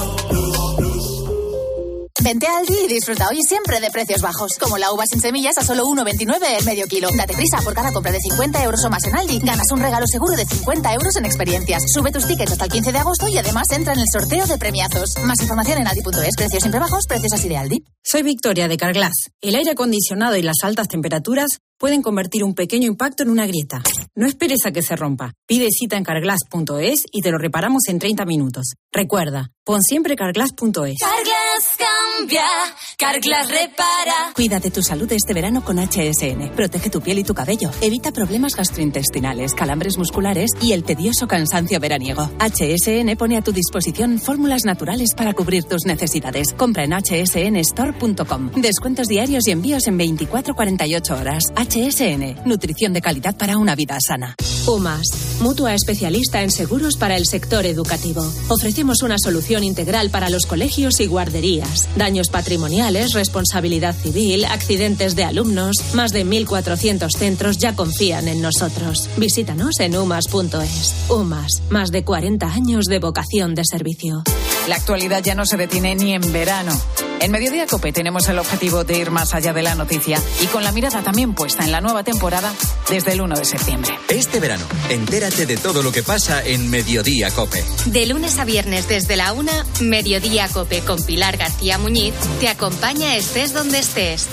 Vente a Aldi y disfruta hoy siempre de precios bajos. Como la uva sin semillas a solo uno veintinueve el medio kilo. Date prisa, por cada compra de cincuenta euros o más en Aldi ganas un regalo seguro de cincuenta euros en experiencias. Sube tus tickets hasta el quince de agosto y además entra en el sorteo de premiazos. Más información en aldi punto es. Precios siempre bajos, precios así de Aldi. Soy Victoria de Carglass. El aire acondicionado y las altas temperaturas pueden convertir un pequeño impacto en una grieta. No esperes a que se rompa. Pide cita en carglass punto es y te lo reparamos en treinta minutos. Recuerda, pon siempre carglass punto es. Carglass cambia, Carglass repara. Cuida de tu salud este verano con H S N. Protege tu piel y tu cabello. Evita problemas gastrointestinales, calambres musculares y el tedioso cansancio veraniego. H S N pone a tu disposición fórmulas naturales para cubrir tus necesidades. Compra en hache ese ene store punto com. Descuentos diarios y envíos en veinticuatro a cuarenta y ocho horas. H S N. Nutrición de calidad para una vida sana. UMAS. Mutua especialista en seguros para el sector educativo. Ofrecemos una solución integral para los colegios y guarderías. Daños patrimoniales, responsabilidad civil, accidentes de alumnos. Más de mil cuatrocientos centros ya confían en nosotros. Visítanos en umas punto es. UMAS. Más de cuarenta años de vocación de servicio. La actualidad ya no se detiene ni en verano. En Mediodía COPE tenemos el objetivo de ir más allá de la noticia y con la mirada también puesta en la nueva temporada desde el uno de septiembre. Este verano, entérate de todo lo que pasa en Mediodía COPE. De lunes a viernes desde la una, Mediodía COPE con Pilar García Muñiz te acompaña estés donde estés.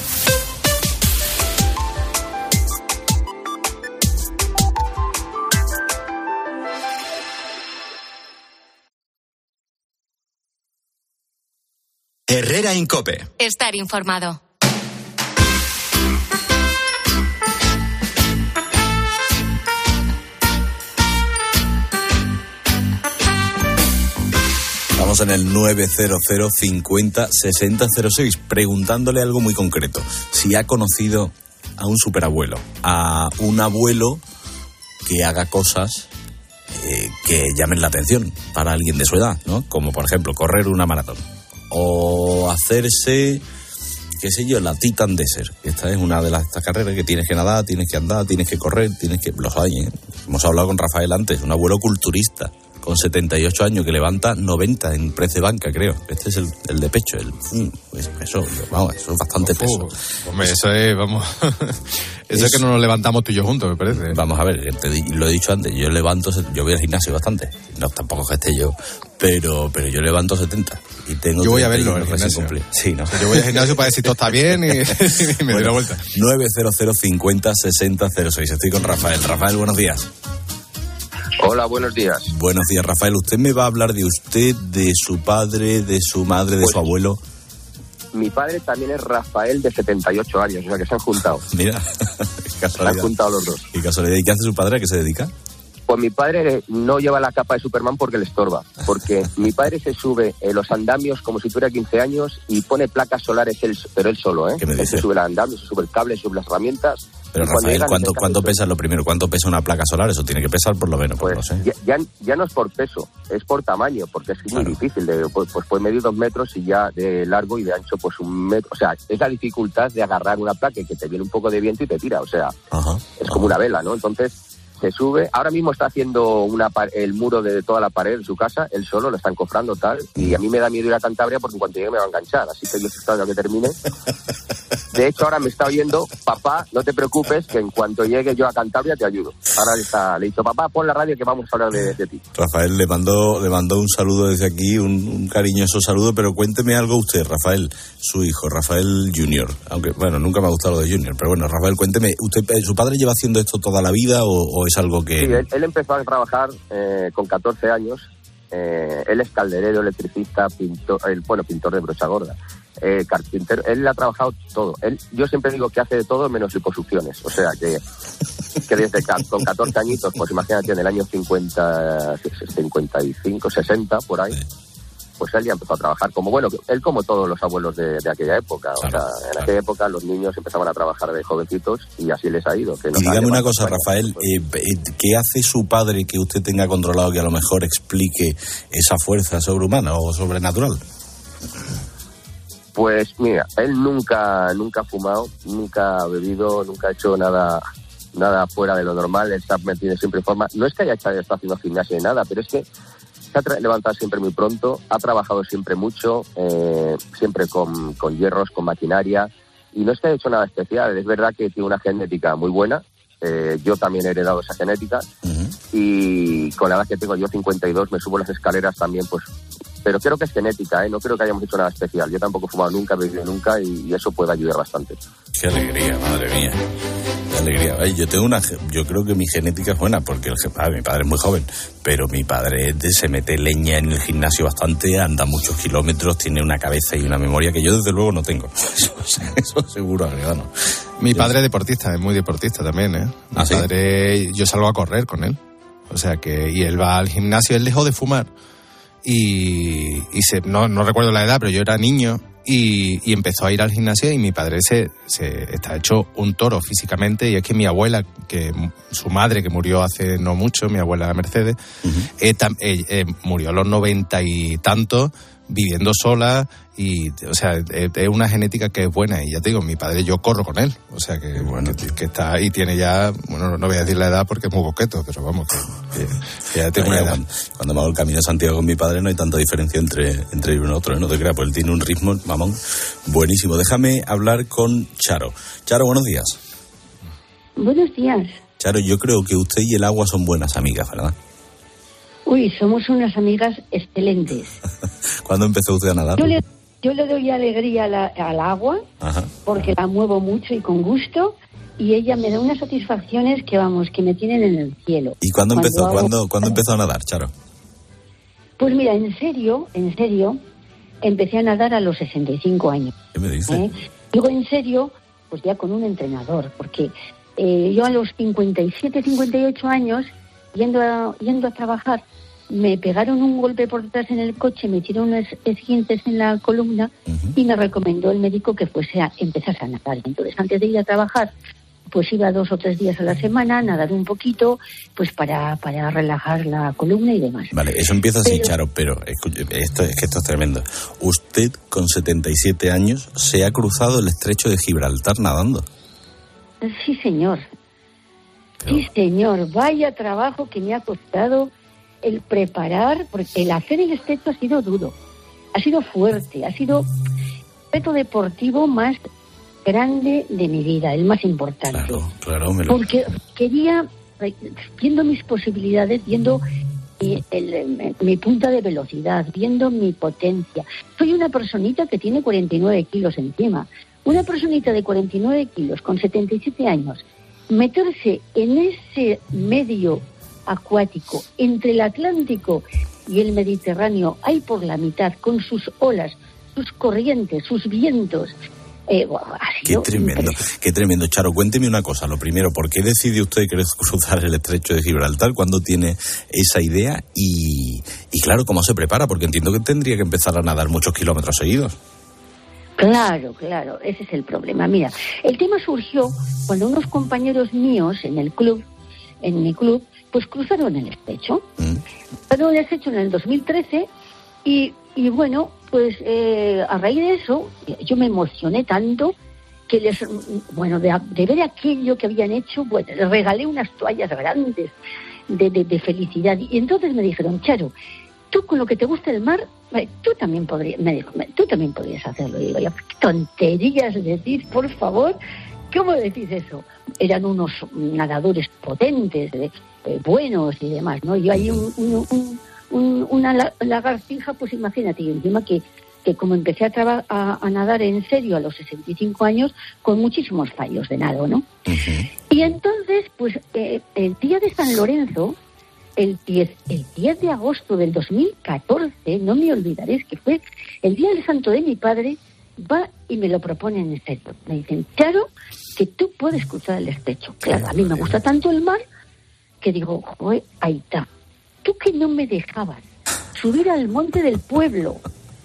Herrera Incope. Estar informado. Estamos en el nueve cero cero cincuenta sesenta cero seis preguntándole algo muy concreto. Si ha conocido a un superabuelo, a un abuelo que haga cosas eh, que llamen la atención para alguien de su edad, ¿no? Como por ejemplo correr una maratón o hacerse, qué sé yo, la Titan Desert. Esta es una de las estas carreras que tienes que nadar, tienes que andar, tienes que correr, tienes que... Los hay, ¿eh? Hemos hablado con Rafael antes, un abuelo culturista con setenta y ocho años que levanta noventa en press de banca, creo. Este es el, el de pecho, el mm, pues eso, vamos, eso es bastante peso. Hombre, eso es, vamos, eso es que no nos levantamos tú y yo juntos, me parece. Vamos a ver, te, lo he dicho antes, yo levanto, yo voy al gimnasio bastante, no tampoco que esté yo, pero pero yo levanto setenta y tengo... Yo voy a verlo en el gimnasio. Sí, ¿no? O sea, yo voy al gimnasio para ver si todo está bien y, y me bueno, doy la vuelta. nueve cero cero cincuenta sesenta cero seis, estoy con Rafael. Rafael, buenos días. Hola, buenos días. Buenos días, Rafael. ¿Usted me va a hablar de usted, de su padre, de su madre, de pues, su abuelo? Mi padre también es Rafael, de setenta y ocho años, o sea que se han juntado. Mira, casualidad. Se han juntado los dos. Qué casualidad. ¿Y qué hace su padre? ¿A qué se dedica? Pues mi padre no lleva la capa de Superman porque le estorba. Porque mi padre se sube en los andamios como si tuviera quince años y pone placas solares, él, pero él solo, ¿eh? ¿Qué me dice? Él se sube el andamio, se sube el cable, se sube las herramientas. Pero Rafael, ¿cuánto, ¿cuánto pesa lo primero? ¿Cuánto pesa una placa solar? Eso tiene que pesar por lo menos, pues, pues no sé. Ya, ya, ya no es por peso, es por tamaño, porque es claro. Muy difícil. De, pues, pues puede medir dos metros y ya de largo y de ancho pues un metro. O sea, es la dificultad de agarrar una placa y que te viene un poco de viento y te tira. O sea, ajá, es ajá. como una vela, ¿no? Entonces se sube. Ahora mismo está haciendo una el muro de toda la pared de su casa, él solo, lo está encofrando tal. Y a mí me da miedo ir a Cantabria porque en cuanto llegue me va a enganchar. Así que yo estoy esperando a que termine. De hecho, ahora me está oyendo, papá, no te preocupes, que en cuanto llegue yo a Cantabria te ayudo. Ahora le, está, le he dicho, papá, pon la radio que vamos a hablar de, de ti. Rafael le mandó, le mandó un saludo desde aquí, un, un cariñoso saludo, pero cuénteme algo usted, Rafael, su hijo, Rafael Junior. Aunque, bueno, nunca me ha gustado lo de Junior, pero bueno, Rafael, cuénteme, ¿usted, ¿su padre lleva haciendo esto toda la vida o, o es algo que...? Sí, él, él empezó a trabajar eh, con catorce años. Eh, él es calderero, electricista, pintor, el, bueno, pintor de brocha gorda, eh, carpintero. Él ha trabajado todo. Él, yo siempre digo que hace de todo menos liposucciones. O sea, que, que desde con catorce añitos, pues imagínate, en el año cincuenta, cincuenta y cinco, sesenta, por ahí, pues él ya empezó a trabajar como, bueno, él como todos los abuelos de, de aquella época. Claro, o sea, en claro. aquella época los niños empezaban a trabajar de jovencitos y así les ha ido. Que y dígame una cosa, Rafael, eh, ¿qué hace su padre que usted tenga controlado que a lo mejor explique esa fuerza sobrehumana o sobrenatural? Pues mira, él nunca nunca ha fumado, nunca ha bebido, nunca ha hecho nada nada fuera de lo normal, él está metido siempre en forma. No es que haya estado haciendo gimnasia ni nada, pero es que se ha levantado siempre muy pronto, ha trabajado siempre mucho, eh, siempre con, con hierros, con maquinaria, y no es que haya hecho nada especial. Es verdad que tiene una genética muy buena, eh, yo también he heredado esa genética, uh-huh. y con la edad que tengo yo, cincuenta y dos, me subo las escaleras también, pues, pero creo que es genética, ¿eh? No creo que hayamos hecho nada especial. Yo tampoco he fumado nunca, he bebido nunca, y, y eso puede ayudar bastante. Qué alegría, madre mía. Qué alegría. Ay, yo tengo una, yo creo que mi genética es buena, porque el, ah, mi padre es muy joven, pero mi padre se mete leña en el gimnasio bastante, anda muchos kilómetros, tiene una cabeza y una memoria que yo desde luego no tengo. Eso, eso seguro, agregado. Mi yo padre es deportista, es muy deportista también, ¿eh? Mi ¿Ah, padre, sí? Yo salgo a correr con él. O sea que, y él va al gimnasio, él dejó de fumar. Y, y se, no, no recuerdo la edad, pero yo era niño y, y empezó a ir al gimnasio y mi padre se, se está hecho un toro físicamente. Y es que mi abuela, que su madre que murió hace no mucho, mi abuela Mercedes, uh-huh. eh, tam, eh, eh, murió a los noventa y tantos, viviendo sola, y o sea, es, es una genética que es buena. Y ya te digo, mi padre, yo corro con él, o sea que bueno, que, que está ahí, tiene ya, bueno, no voy a decir la edad porque es muy boqueto, pero vamos, que, que, que ya tiene una edad. Cuando, cuando me hago el camino de Santiago con mi padre no hay tanta diferencia entre, entre uno y otro, ¿eh? No te creas, pues él tiene un ritmo, mamón, buenísimo. Déjame hablar con Charo. Charo, buenos días. Buenos días. Charo, yo creo que usted y el agua son buenas amigas, ¿verdad? Uy, somos unas amigas excelentes. ¿Cuándo empezó usted a nadar? Yo le, yo le doy alegría a la, al agua, ajá, porque la muevo mucho y con gusto, y ella me da unas satisfacciones que, vamos, que me tienen en el cielo. ¿Y cuándo empezó, hago... ¿cuándo, ¿cuándo empezó a nadar, Charo? Pues mira, en serio, en serio, empecé a nadar a los sesenta y cinco años. ¿Qué me dice? ¿Eh? Digo, en serio, pues ya con un entrenador, porque eh, yo a los cincuenta y siete, cincuenta y ocho años, yendo a, yendo a trabajar, me pegaron un golpe por detrás en el coche, me hicieron unos esguinces en la columna, uh-huh, y me recomendó el médico que fuese a empezar a nadar. Entonces, antes de ir a trabajar, pues iba dos o tres días a la semana a nadar un poquito, pues para, para relajar la columna y demás. Vale, eso empieza así, pero, Charo, pero escuche, esto es que esto es tremendo. Usted, con setenta y siete años, se ha cruzado el estrecho de Gibraltar nadando. Sí, señor. Pero... Sí, señor. Vaya trabajo que me ha costado el preparar, porque el hacer el estrecho ha sido duro, ha sido fuerte, ha sido el reto deportivo más grande de mi vida, el más importante. Claro, claro. Me lo... Porque quería, viendo mis posibilidades, viendo mi, el, el, mi punta de velocidad, viendo mi potencia. Soy una personita que tiene cuarenta y nueve kilos encima. Una personita de cuarenta y nueve kilos con setenta y siete años, meterse en ese medio acuático entre el Atlántico y el Mediterráneo, ahí por la mitad, con sus olas, sus corrientes, sus vientos. Eh, bueno, qué tremendo, qué tremendo. Charo, cuénteme una cosa. Lo primero, ¿por qué decide usted querer cruzar el estrecho de Gibraltar? ¿Cuándo tiene esa idea? Y, y claro, ¿cómo se prepara? Porque entiendo que tendría que empezar a nadar muchos kilómetros seguidos. Claro, claro, ese es el problema. Mira, el tema surgió cuando unos compañeros míos en el club, en mi club, pues cruzaron el estrecho. Mm. Cruzaron el estrecho en el dos mil trece y, y bueno, pues eh, a raíz de eso yo me emocioné tanto que les, bueno, de, de ver aquello que habían hecho, bueno, les regalé unas toallas grandes de, de, de felicidad. Y entonces me dijeron, Charo, tú con lo que te gusta el mar, tú también podrías, me dijo, tú también podrías hacerlo. Y digo, yo, qué tonterías decir, por favor, ¿cómo decís eso? Eran unos nadadores potentes, eh, eh, buenos y demás, ¿no? Yo hay un, un, un, un, una lagartija, pues imagínate, y encima que, que como empecé a, traba, a, a nadar en serio a los sesenta y cinco años, con muchísimos fallos de nado, ¿no? Uh-huh. Y entonces, pues, eh, el día de San Lorenzo, el diez, el diez de agosto del dos mil catorce, no me olvidaréis que fue el día del santo de mi padre, va y me lo proponen en serio. Me dicen, Charo, que tú puedes cruzar el estrecho. Claro, a mí me gusta tanto el mar que digo, joder, ahí está. Tú que no me dejabas subir al monte del pueblo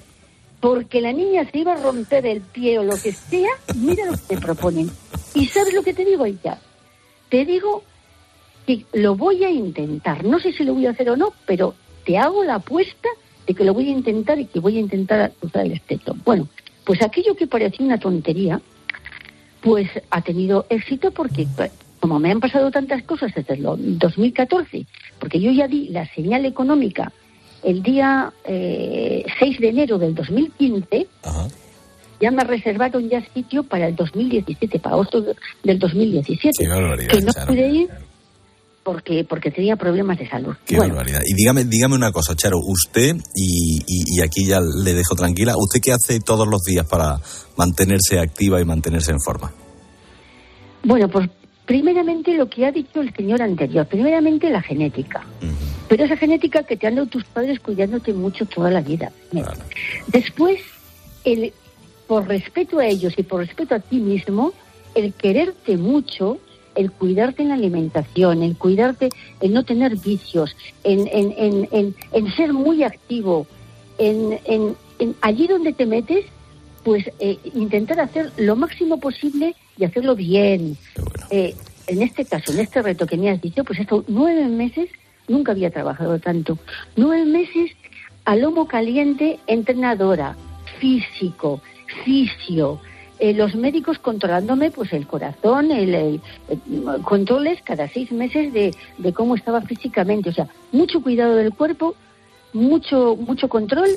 porque la niña se iba a romper el pie o lo que sea, mira lo que te proponen. ¿Y sabes lo que te digo, Aita? Te digo que lo voy a intentar. No sé si lo voy a hacer o no, pero te hago la apuesta de que lo voy a intentar y que voy a intentar cruzar el estrecho. Bueno, pues aquello que parecía una tontería, pues ha tenido éxito porque, como me han pasado tantas cosas desde el dos mil catorce, porque yo ya di la señal económica el día eh, seis de enero del dos mil quince, ajá, ya me reservaron ya sitio para el dos mil diecisiete, para agosto del dos mil diecisiete, que no pude ir porque porque tenía problemas de salud. Qué bueno. Barbaridad. Y dígame dígame una cosa, Charo, usted, y, y, y aquí ya le dejo tranquila, ¿usted qué hace todos los días para mantenerse activa y mantenerse en forma? Bueno, pues primeramente lo que ha dicho el señor anterior, primeramente la genética. Uh-huh. Pero esa genética que te han dado tus padres cuidándote mucho toda la vida. Vale. Después, el por respeto a ellos y por respeto a ti mismo, el quererte mucho, el cuidarte en la alimentación, el cuidarte, el no tener vicios, en, en, en, en, en ser muy activo, en, en, en allí donde te metes, pues eh, intentar hacer lo máximo posible y hacerlo bien. Bueno. Eh, en este caso, en este reto que me has dicho, pues estos nueve meses, nunca había trabajado tanto, nueve meses a lomo caliente, entrenadora, físico, fisio, eh, los médicos controlándome pues el corazón, el, el, el controles cada seis meses de, de cómo estaba físicamente, o sea, mucho cuidado del cuerpo, mucho mucho control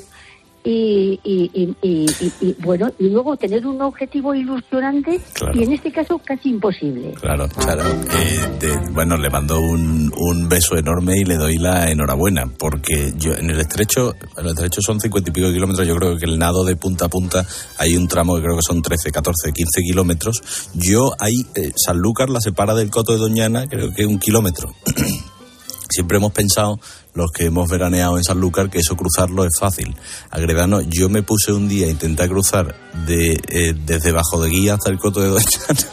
y, y, y, y, y, y bueno, y luego tener un objetivo ilusionante, claro, y en este caso casi imposible. Claro, claro. Eh, te, bueno, le mando un, un beso enorme y le doy la enhorabuena, porque yo en el estrecho, en el estrecho son cincuenta y pico de kilómetros, yo creo que el nado de punta a punta hay un tramo que creo que son trece, catorce, quince kilómetros. Yo ahí, eh, Sanlúcar la separa del Coto de Doñana, creo que un kilómetro. Siempre hemos pensado, los que hemos veraneado en Sanlúcar, que eso cruzarlo es fácil. Agredano, yo me puse un día a intentar cruzar de, eh, desde Bajo de Guía hasta el Coto de Doñana.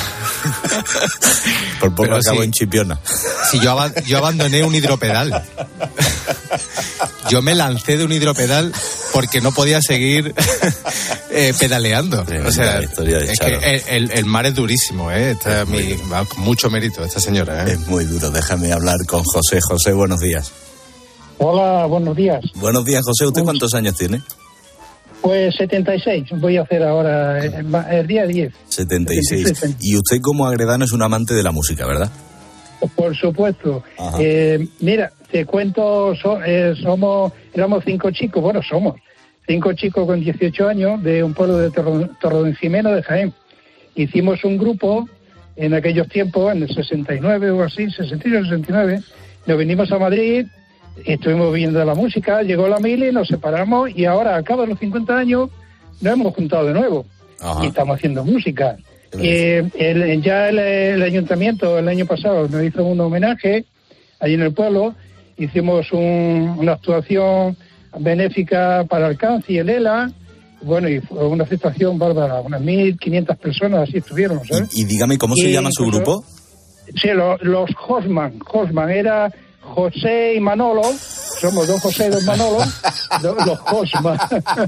Por poco Pero acabo si, en Chipiona. Si yo, ab- yo abandoné un hidropedal. Yo me lancé de un hidropedal porque no podía seguir eh, pedaleando. Tremenda o sea, historia de es Charo. que el, el, el mar es durísimo, ¿eh? Esta es mi, va con mucho mérito esta señora, ¿eh? Es muy duro. Déjame hablar con José. José, buenos días. Hola, buenos días. Buenos días, José. ¿Usted cuántos años tiene? Pues setenta y seis. Voy a hacer ahora el, el día diez. setenta y seis. Y usted como agredano es un amante de la música, ¿verdad? Por supuesto. Eh, mira, te cuento, so, eh, somos, éramos cinco chicos, bueno, somos cinco chicos con dieciocho años de un pueblo de Torre- Torredoncimeno de Jaén. Hicimos un grupo en aquellos tiempos, en el sesenta y nueve o así, sesenta y nueve, sesenta y nueve, nos vinimos a Madrid, estuvimos viendo la música, llegó la mili, nos separamos y ahora, a cabo de los cincuenta años, nos hemos juntado de nuevo. Ajá. Y estamos haciendo música. Eh, el, ya el, el ayuntamiento el año pasado nos hizo un homenaje allí en el pueblo, hicimos un, una actuación benéfica para el cáncer y el ELA, bueno, y fue una aceptación bárbara, unas mil quinientas personas así estuvieron, ¿sabes? Y, y dígame, ¿cómo se Y, llama su pues, grupo? Sí, lo, los Hosman, Hosman, era José y Manolo, somos dos José y dos Manolo, do, los Hosman.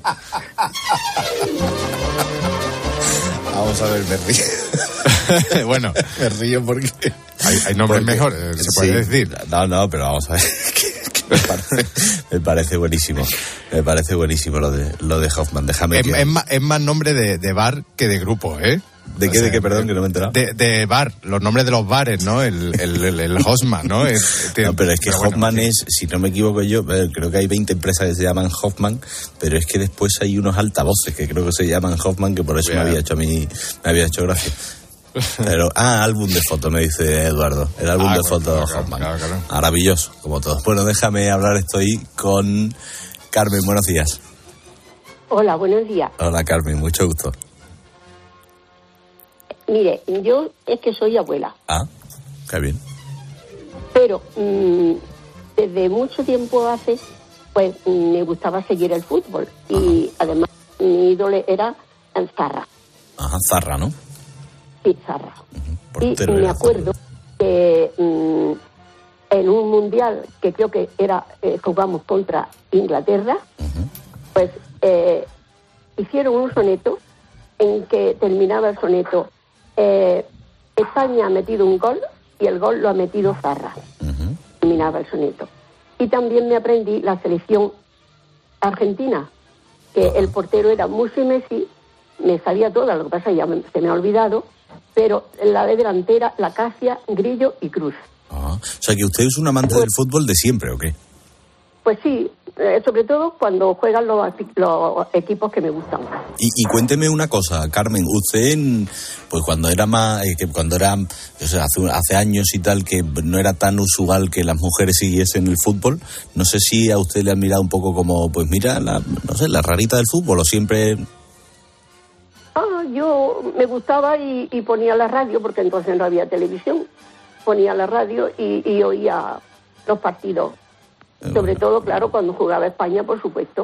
Vamos a ver, me río. Bueno, me río porque... Hay, hay nombres porque, mejores, se puede sí, decir. No, no, pero vamos a ver. Me parece, me parece buenísimo. Me parece buenísimo lo de lo de Hoffman. Déjame Es, que... es más, es más nombre de, de bar que de grupo, ¿eh? ¿De O qué, sea, de qué, perdón, que no me he enterado? De, de bar, los nombres de los bares, ¿no? El, el, el, el Hosman, ¿no? Es, No, pero es que pero bueno, Hoffman sí. es, si no me equivoco yo, eh, creo que hay veinte empresas que se llaman Hoffman, pero es que después hay unos altavoces que creo que se llaman Hoffman, que por eso Yeah. me había hecho a mí, me había hecho gracia. Pero, ah, álbum de fotos, me dice Eduardo. El álbum Ah, de bueno, fotos claro, Hoffman. claro, claro. Maravilloso, como todos. Bueno, déjame hablar, estoy con Carmen. Buenos días. Hola, buenos días. Hola, Carmen, mucho gusto. Mire, yo es que soy abuela, Ah, qué bien. pero mmm, desde mucho tiempo hace, pues mm, me gustaba seguir el fútbol. Y además mi ídolo era el Zarra. Ajá, Zarra, ¿no? Sí, Zarra. Y Portero me era acuerdo que mmm, en un mundial que creo que era eh, jugamos contra Inglaterra, pues eh, hicieron un soneto en que terminaba el soneto: eh, España ha metido un gol y el gol lo ha metido Zarra. Terminaba el soneto. Y también me aprendí la selección argentina, que el portero era Musi Messi, me sabía toda, lo que pasa ya me, se me ha olvidado, pero la de delantera, la Casia, Grillo y Cruz. Ah, o sea, que usted es un amante del fútbol de siempre, ¿o qué? Pues sí, eh, sobre todo cuando juegan los, los equipos que me gustan. Y, y cuénteme una cosa, Carmen, usted, en, pues cuando era más, eh, que cuando era, o sea, hace, hace años y tal, que no era tan usual que las mujeres siguiesen el fútbol, no sé si a usted le han mirado un poco como, pues mira, la, no sé, la rarita del fútbol, o siempre... Ah, yo me gustaba y, y ponía la radio, porque entonces no había televisión, ponía la radio y, y oía los partidos. Sobre todo, claro, cuando jugaba España, por supuesto.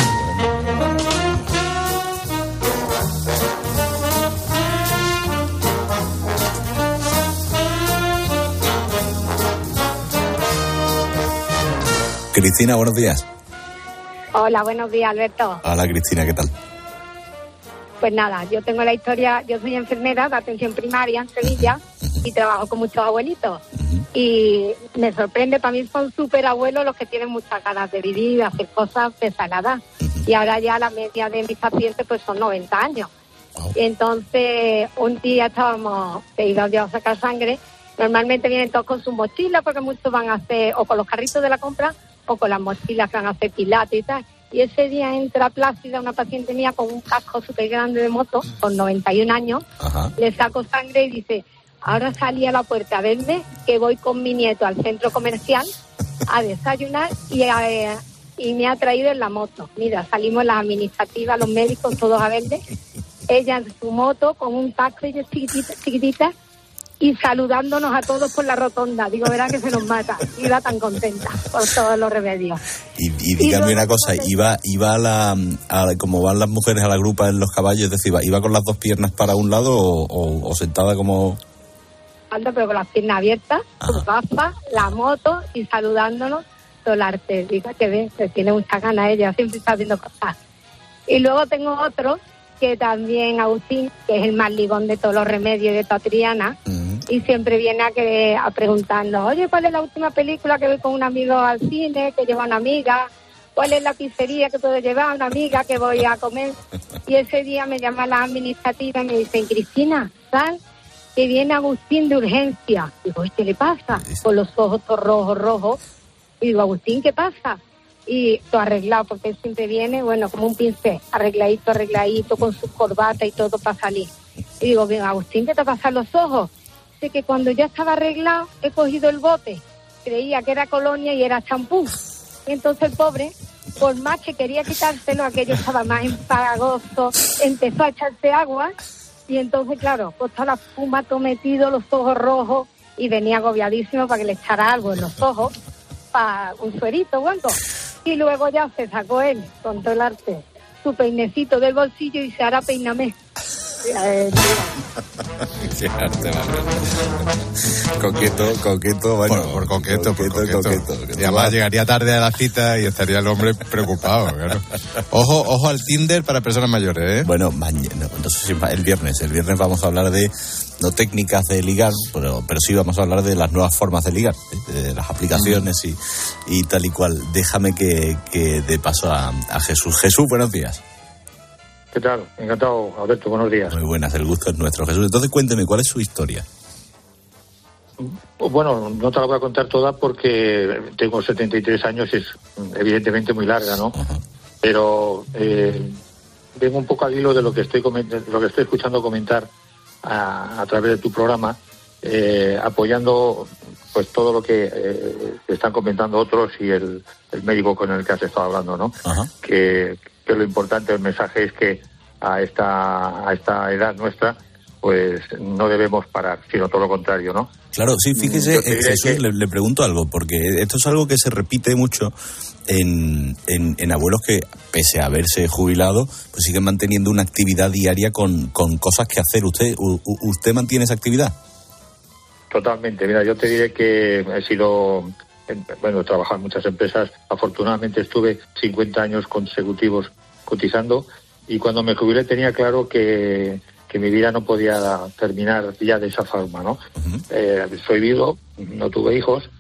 Cristina, buenos días. Hola, buenos días, Alberto. Hola, Cristina, ¿qué tal? Pues nada, yo tengo la historia, yo soy enfermera de atención primaria en Sevilla y trabajo con muchos abuelitos. Y me sorprende, para mí son súper abuelos los que tienen muchas ganas de vivir, de hacer cosas de esa edad. Y ahora ya la media de mis pacientes pues son noventa años. Y entonces un día estábamos, he ido yo a sacar sangre, normalmente vienen todos con sus mochilas porque muchos van a hacer, o con los carritos de la compra, o con las mochilas que van a hacer pilates y tal. Y ese día entra Plácida, una paciente mía, con un casco súper grande de moto, con noventa y un años. Ajá. Le saco sangre y dice: ahora salí a la puerta a verme, que voy con mi nieto al centro comercial a desayunar y, a, y me ha traído en la moto. Mira, salimos las administrativas, los médicos, todos a verle. Ella en su moto con un casco y chiquitita, chiquitita, y saludándonos a todos por la rotonda. Digo, verá que se nos mata. Iba tan contenta por todos los remedios. Y, y dígame una cosa, ¿iba iba a la, a, como van las mujeres a la grupa en los caballos, es decir, iba con las dos piernas para un lado o, o, o sentada como...? Pero con las piernas abiertas, sus gafas, la moto y saludándonos todo el arte. Diga que ve, que tiene muchas ganas ella, siempre está haciendo cosas. Y luego tengo otro que también Agustín, que es el más ligón de todos los remedios de toda Triana, y siempre viene a, que, a preguntarnos, oye, ¿cuál es la última película que voy con un amigo al cine, que lleva una amiga? ¿Cuál es la pizzería que puedo llevar a una amiga que voy a comer? Y ese día me llama la administrativa y me dicen, Cristina, ¿sabes? Que viene Agustín de urgencia. Digo, ¿qué le pasa? Con los ojos todos rojos, rojos. Y digo, Agustín, ¿qué pasa? Y todo arreglado, porque él siempre viene, bueno, como un pincel, arregladito, arregladito, con su corbata y todo para salir. Y digo, bien, Agustín, ¿qué te pasa los ojos? Dice que cuando ya estaba arreglado, he cogido el bote. Creía que era colonia y era champú. Y entonces el pobre, por más que quería quitárselo, aquello estaba más empalagoso, empezó a echarse agua. Y entonces, claro, pues toda la espuma, todo metido, los ojos rojos, y venía agobiadísimo para que le echara algo en los ojos, para un suerito o algo. Y luego ya se sacó él, con todo el arte, su peinecito del bolsillo y se hará peíname. Eh, Qué arte, coqueto, coqueto, bueno, por, por coqueto, coqueto, por coqueto. coqueto, coqueto. Y además llegaría tarde a la cita y estaría el hombre preocupado, claro. Ojo, ojo al Tinder para personas mayores, ¿eh? Bueno, mañana, no, no sé si el viernes, el viernes vamos a hablar de, no técnicas de ligar, pero, pero sí vamos a hablar de las nuevas formas de ligar, ¿eh? De las aplicaciones y, y tal y cual. Déjame que, que dé paso a, a Jesús. Jesús, buenos días. ¿Qué tal? Encantado, Alberto, buenos días. Muy buenas, el gusto es nuestro, Jesús. Entonces cuénteme, ¿cuál es su historia? Bueno, no te la voy a contar toda porque tengo setenta y tres años y es evidentemente muy larga, ¿no? Uh-huh. Pero eh, vengo un poco al hilo de lo que estoy coment- lo que estoy escuchando comentar a, a través de tu programa, eh, apoyando pues todo lo que eh, están comentando otros y el, el médico con el que has estado hablando, ¿no? Uh-huh. Que, que lo importante del mensaje es que a esta a esta edad nuestra pues no debemos parar, sino todo lo contrario, ¿no? Claro, sí, fíjese, eh, Jesús, que... le, le pregunto algo, porque esto es algo que se repite mucho en, en, en abuelos que, pese a haberse jubilado, pues siguen manteniendo una actividad diaria con, con cosas que hacer. ¿Usted u, usted mantiene esa actividad? Totalmente. Mira, yo te diré que he sido, bueno, he trabajado en muchas empresas. Afortunadamente estuve cincuenta años consecutivos cotizando y cuando me jubilé tenía claro que... que mi vida no podía terminar ya de esa forma, ¿no? Uh-huh. Eh, soy viudo, no tuve hijos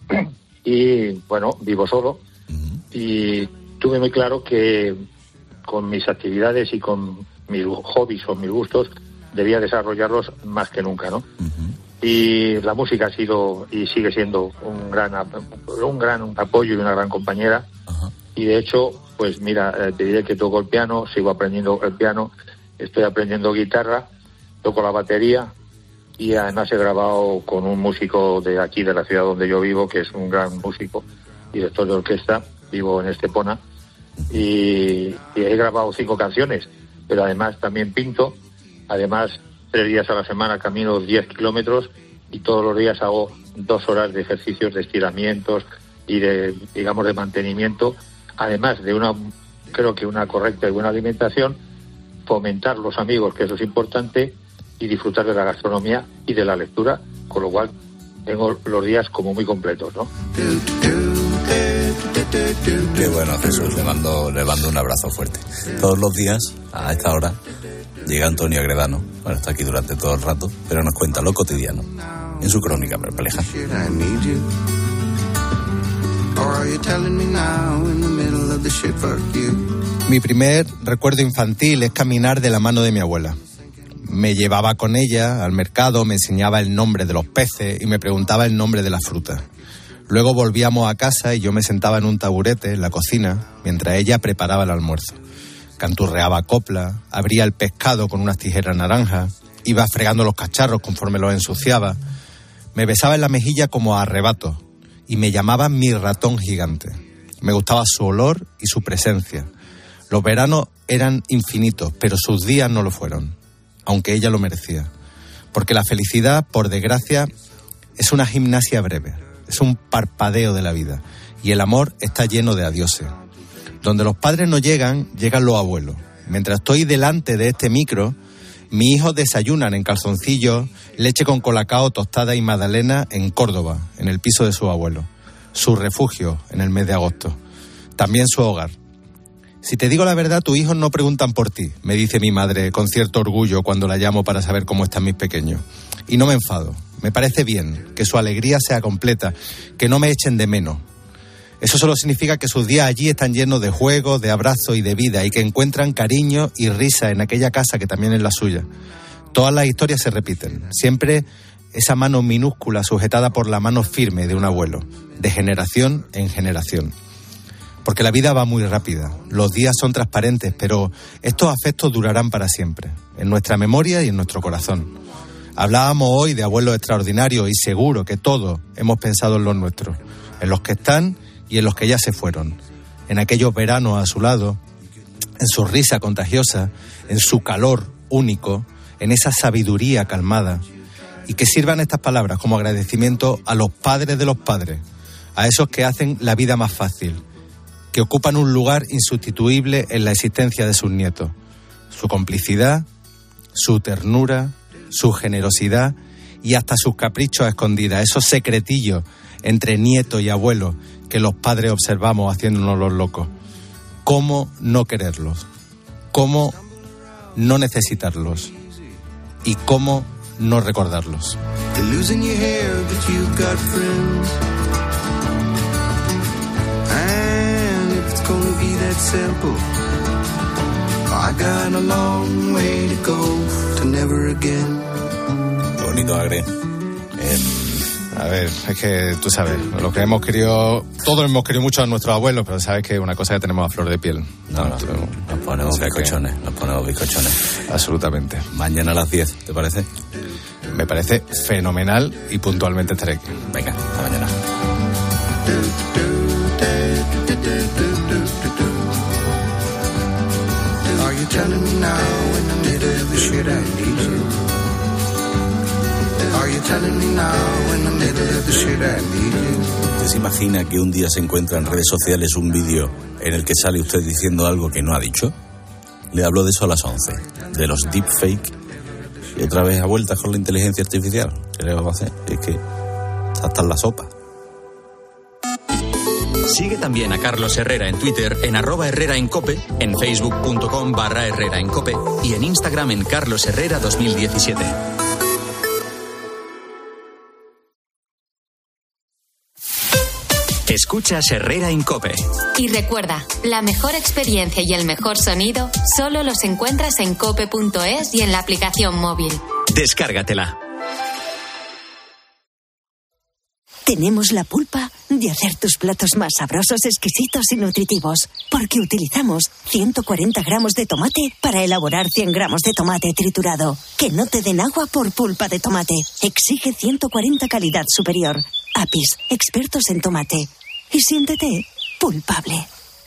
y, bueno, vivo solo. Uh-huh. Y tuve muy claro que con mis actividades y con mis hobbies o mis gustos debía desarrollarlos más que nunca, ¿no? Uh-huh. Y la música ha sido y sigue siendo un gran, un gran apoyo y una gran compañera. Uh-huh. Y, de hecho, pues mira, te diré que toco el piano, sigo aprendiendo el piano. Estoy aprendiendo guitarra, toco la batería y además he grabado con un músico de aquí, de la ciudad donde yo vivo, que es un gran músico, director de orquesta, vivo en Estepona, y, y he grabado cinco canciones, pero además también pinto, además tres días a la semana camino diez kilómetros y todos los días hago dos horas de ejercicios de estiramientos y de, digamos, de mantenimiento, además de una, creo que una correcta y buena alimentación, fomentar los amigos, que eso es importante, y disfrutar de la gastronomía y de la lectura, con lo cual tengo los días como muy completos, ¿no? Qué bueno, Jesús, le mando, le mando un abrazo fuerte. Todos los días, a esta hora, llega Antonio Agredano, bueno, está aquí durante todo el rato, pero nos cuenta lo cotidiano, en su crónica perpleja. Mi primer recuerdo infantil es caminar de la mano de mi abuela. Me llevaba con ella al mercado, me enseñaba el nombre de los peces y me preguntaba el nombre de las frutas. Luego volvíamos a casa y yo me sentaba en un taburete en la cocina mientras ella preparaba el almuerzo. Canturreaba copla, abría el pescado con unas tijeras naranjas, iba fregando los cacharros conforme los ensuciaba. Me besaba en la mejilla como a arrebatos y me llamaba mi ratón gigante. Me gustaba su olor y su presencia. Los veranos eran infinitos, pero sus días no lo fueron, aunque ella lo merecía. Porque la felicidad, por desgracia, es una gimnasia breve, es un parpadeo de la vida, y el amor está lleno de adioses. Donde los padres no llegan, llegan los abuelos. Mientras estoy delante de este micro, mis hijos desayunan en calzoncillos, leche con colacao, tostada y magdalena en Córdoba, en el piso de su abuelo. Su refugio en el mes de agosto. También su hogar. Si te digo la verdad, tus hijos no preguntan por ti, me dice mi madre con cierto orgullo cuando la llamo para saber cómo están mis pequeños. Y no me enfado. Me parece bien que su alegría sea completa, que no me echen de menos. Eso solo significa que sus días allí están llenos de juegos, de abrazos y de vida, y que encuentran cariño y risa en aquella casa que también es la suya. Todas las historias se repiten. Siempre esa mano minúscula sujetada por la mano firme de un abuelo, de generación en generación. Porque la vida va muy rápida, los días son transparentes, pero estos afectos durarán para siempre, en nuestra memoria y en nuestro corazón. Hablábamos hoy de abuelos extraordinarios y seguro que todos hemos pensado en los nuestros, en los que están y en los que ya se fueron, en aquellos veranos a su lado, en su risa contagiosa, en su calor único, en esa sabiduría calmada, y que sirvan estas palabras como agradecimiento a los padres de los padres, a esos que hacen la vida más fácil, que ocupan un lugar insustituible en la existencia de sus nietos. Su complicidad, su ternura, su generosidad y hasta sus caprichos a escondidas, esos secretillos entre nieto y abuelo que los padres observamos haciéndonos los locos. ¿Cómo no quererlos? ¿Cómo no necesitarlos? ¿Y cómo no recordarlos? Gonna be that simple. I got a long way to go to never again. Bonito, Agri. Eh, a ver, es que tú sabes, lo que hemos querido, todos hemos querido mucho a nuestros abuelos, pero sabes que es una cosa que tenemos a flor de piel. No, no, no nos ponemos o sea bizcochones, que... nos ponemos bizcochones. Absolutamente. Mañana a las diez, ¿te parece? Me parece fenomenal y puntualmente estaré aquí. Venga, hasta mañana. Telling me now in the middle of the shit I need you. Are you telling me now in the middle of the shit I need you? ¿Usted se imagina que un día se encuentra en redes sociales un vídeo en el que sale usted diciendo algo que no ha dicho? Le hablo de eso a las once, de los deepfake. Y otra vez a vueltas con la inteligencia artificial. ¿Qué le vamos a hacer? Es que está hasta en la sopa. Sigue también a Carlos Herrera en Twitter, en arroba Herrera en Cope, en facebook.com barra Herrera en Cope y en Instagram en Carlos Herrera dos mil diecisiete. Escuchas Herrera en Cope. Y recuerda, la mejor experiencia y el mejor sonido solo los encuentras en cope punto es y en la aplicación móvil. Descárgatela. Tenemos la pulpa de hacer tus platos más sabrosos, exquisitos y nutritivos, porque utilizamos ciento cuarenta gramos de tomate para elaborar cien gramos de tomate triturado. Que no te den agua por pulpa de tomate. Exige ciento cuarenta calidad superior. Apis, expertos en tomate. Y siéntete pulpable.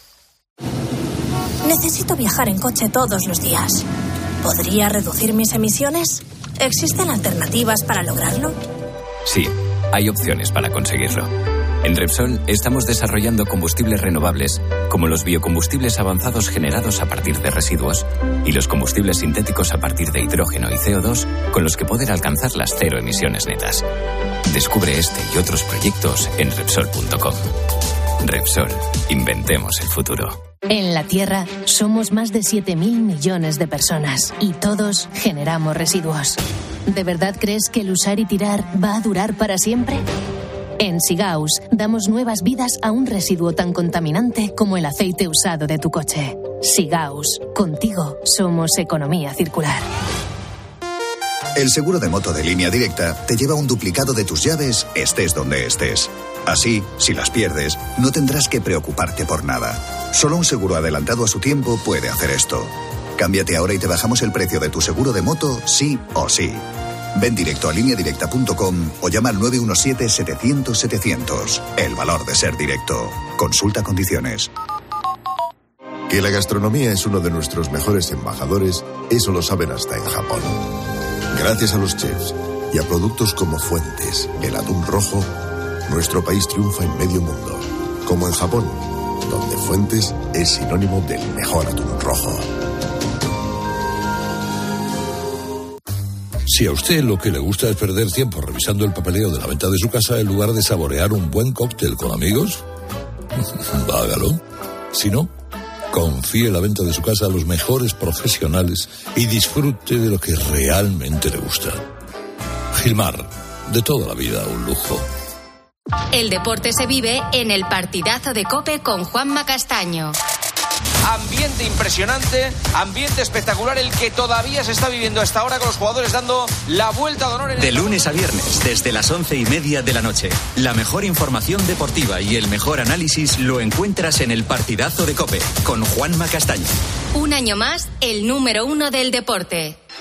Necesito viajar en coche todos los días. ¿Podría reducir mis emisiones? ¿Existen alternativas para lograrlo? Sí. Hay opciones para conseguirlo. En Repsol estamos desarrollando combustibles renovables, como los biocombustibles avanzados generados a partir de residuos y los combustibles sintéticos a partir de hidrógeno y C O dos, con los que poder alcanzar las cero emisiones netas. Descubre este y otros proyectos en Repsol punto com. Repsol, inventemos el futuro. En la Tierra somos más de siete mil millones de personas y todos generamos residuos. ¿De verdad crees que el usar y tirar va a durar para siempre? En Sigaus damos nuevas vidas a un residuo tan contaminante como el aceite usado de tu coche. Sigaus, contigo somos economía circular. El seguro de moto de Línea Directa te lleva un duplicado de tus llaves, estés donde estés. Así, si las pierdes, no tendrás que preocuparte por nada. Solo un seguro adelantado a su tiempo puede hacer esto. Cámbiate ahora y te bajamos el precio de tu seguro de moto, sí o sí. Ven directo a línea directa punto com o llama al nueve uno siete, setecientos, setecientos. El valor de ser directo. Consulta condiciones. Que la gastronomía es uno de nuestros mejores embajadores, eso lo saben hasta en Japón. Gracias a los chefs y a productos como Fuentes, el atún rojo, nuestro país triunfa en medio mundo. Como en Japón, donde Fuentes es sinónimo del mejor atún rojo. Si a usted lo que le gusta es perder tiempo revisando el papeleo de la venta de su casa en lugar de saborear un buen cóctel con amigos, hágalo. Si no, Confíe la venta de su casa a los mejores profesionales y disfrute de lo que realmente le gusta. Gilmar, de toda la vida un lujo. El deporte se vive en el partidazo de COPE con Juanma Castaño. Ambiente impresionante, ambiente espectacular el que todavía se está viviendo hasta ahora con los jugadores dando la vuelta de honor. En de el... lunes a viernes, desde las once y media de la noche. La mejor información deportiva y el mejor análisis lo encuentras en el partidazo de COPE con Juanma Castaño. Un año más, el número uno del deporte.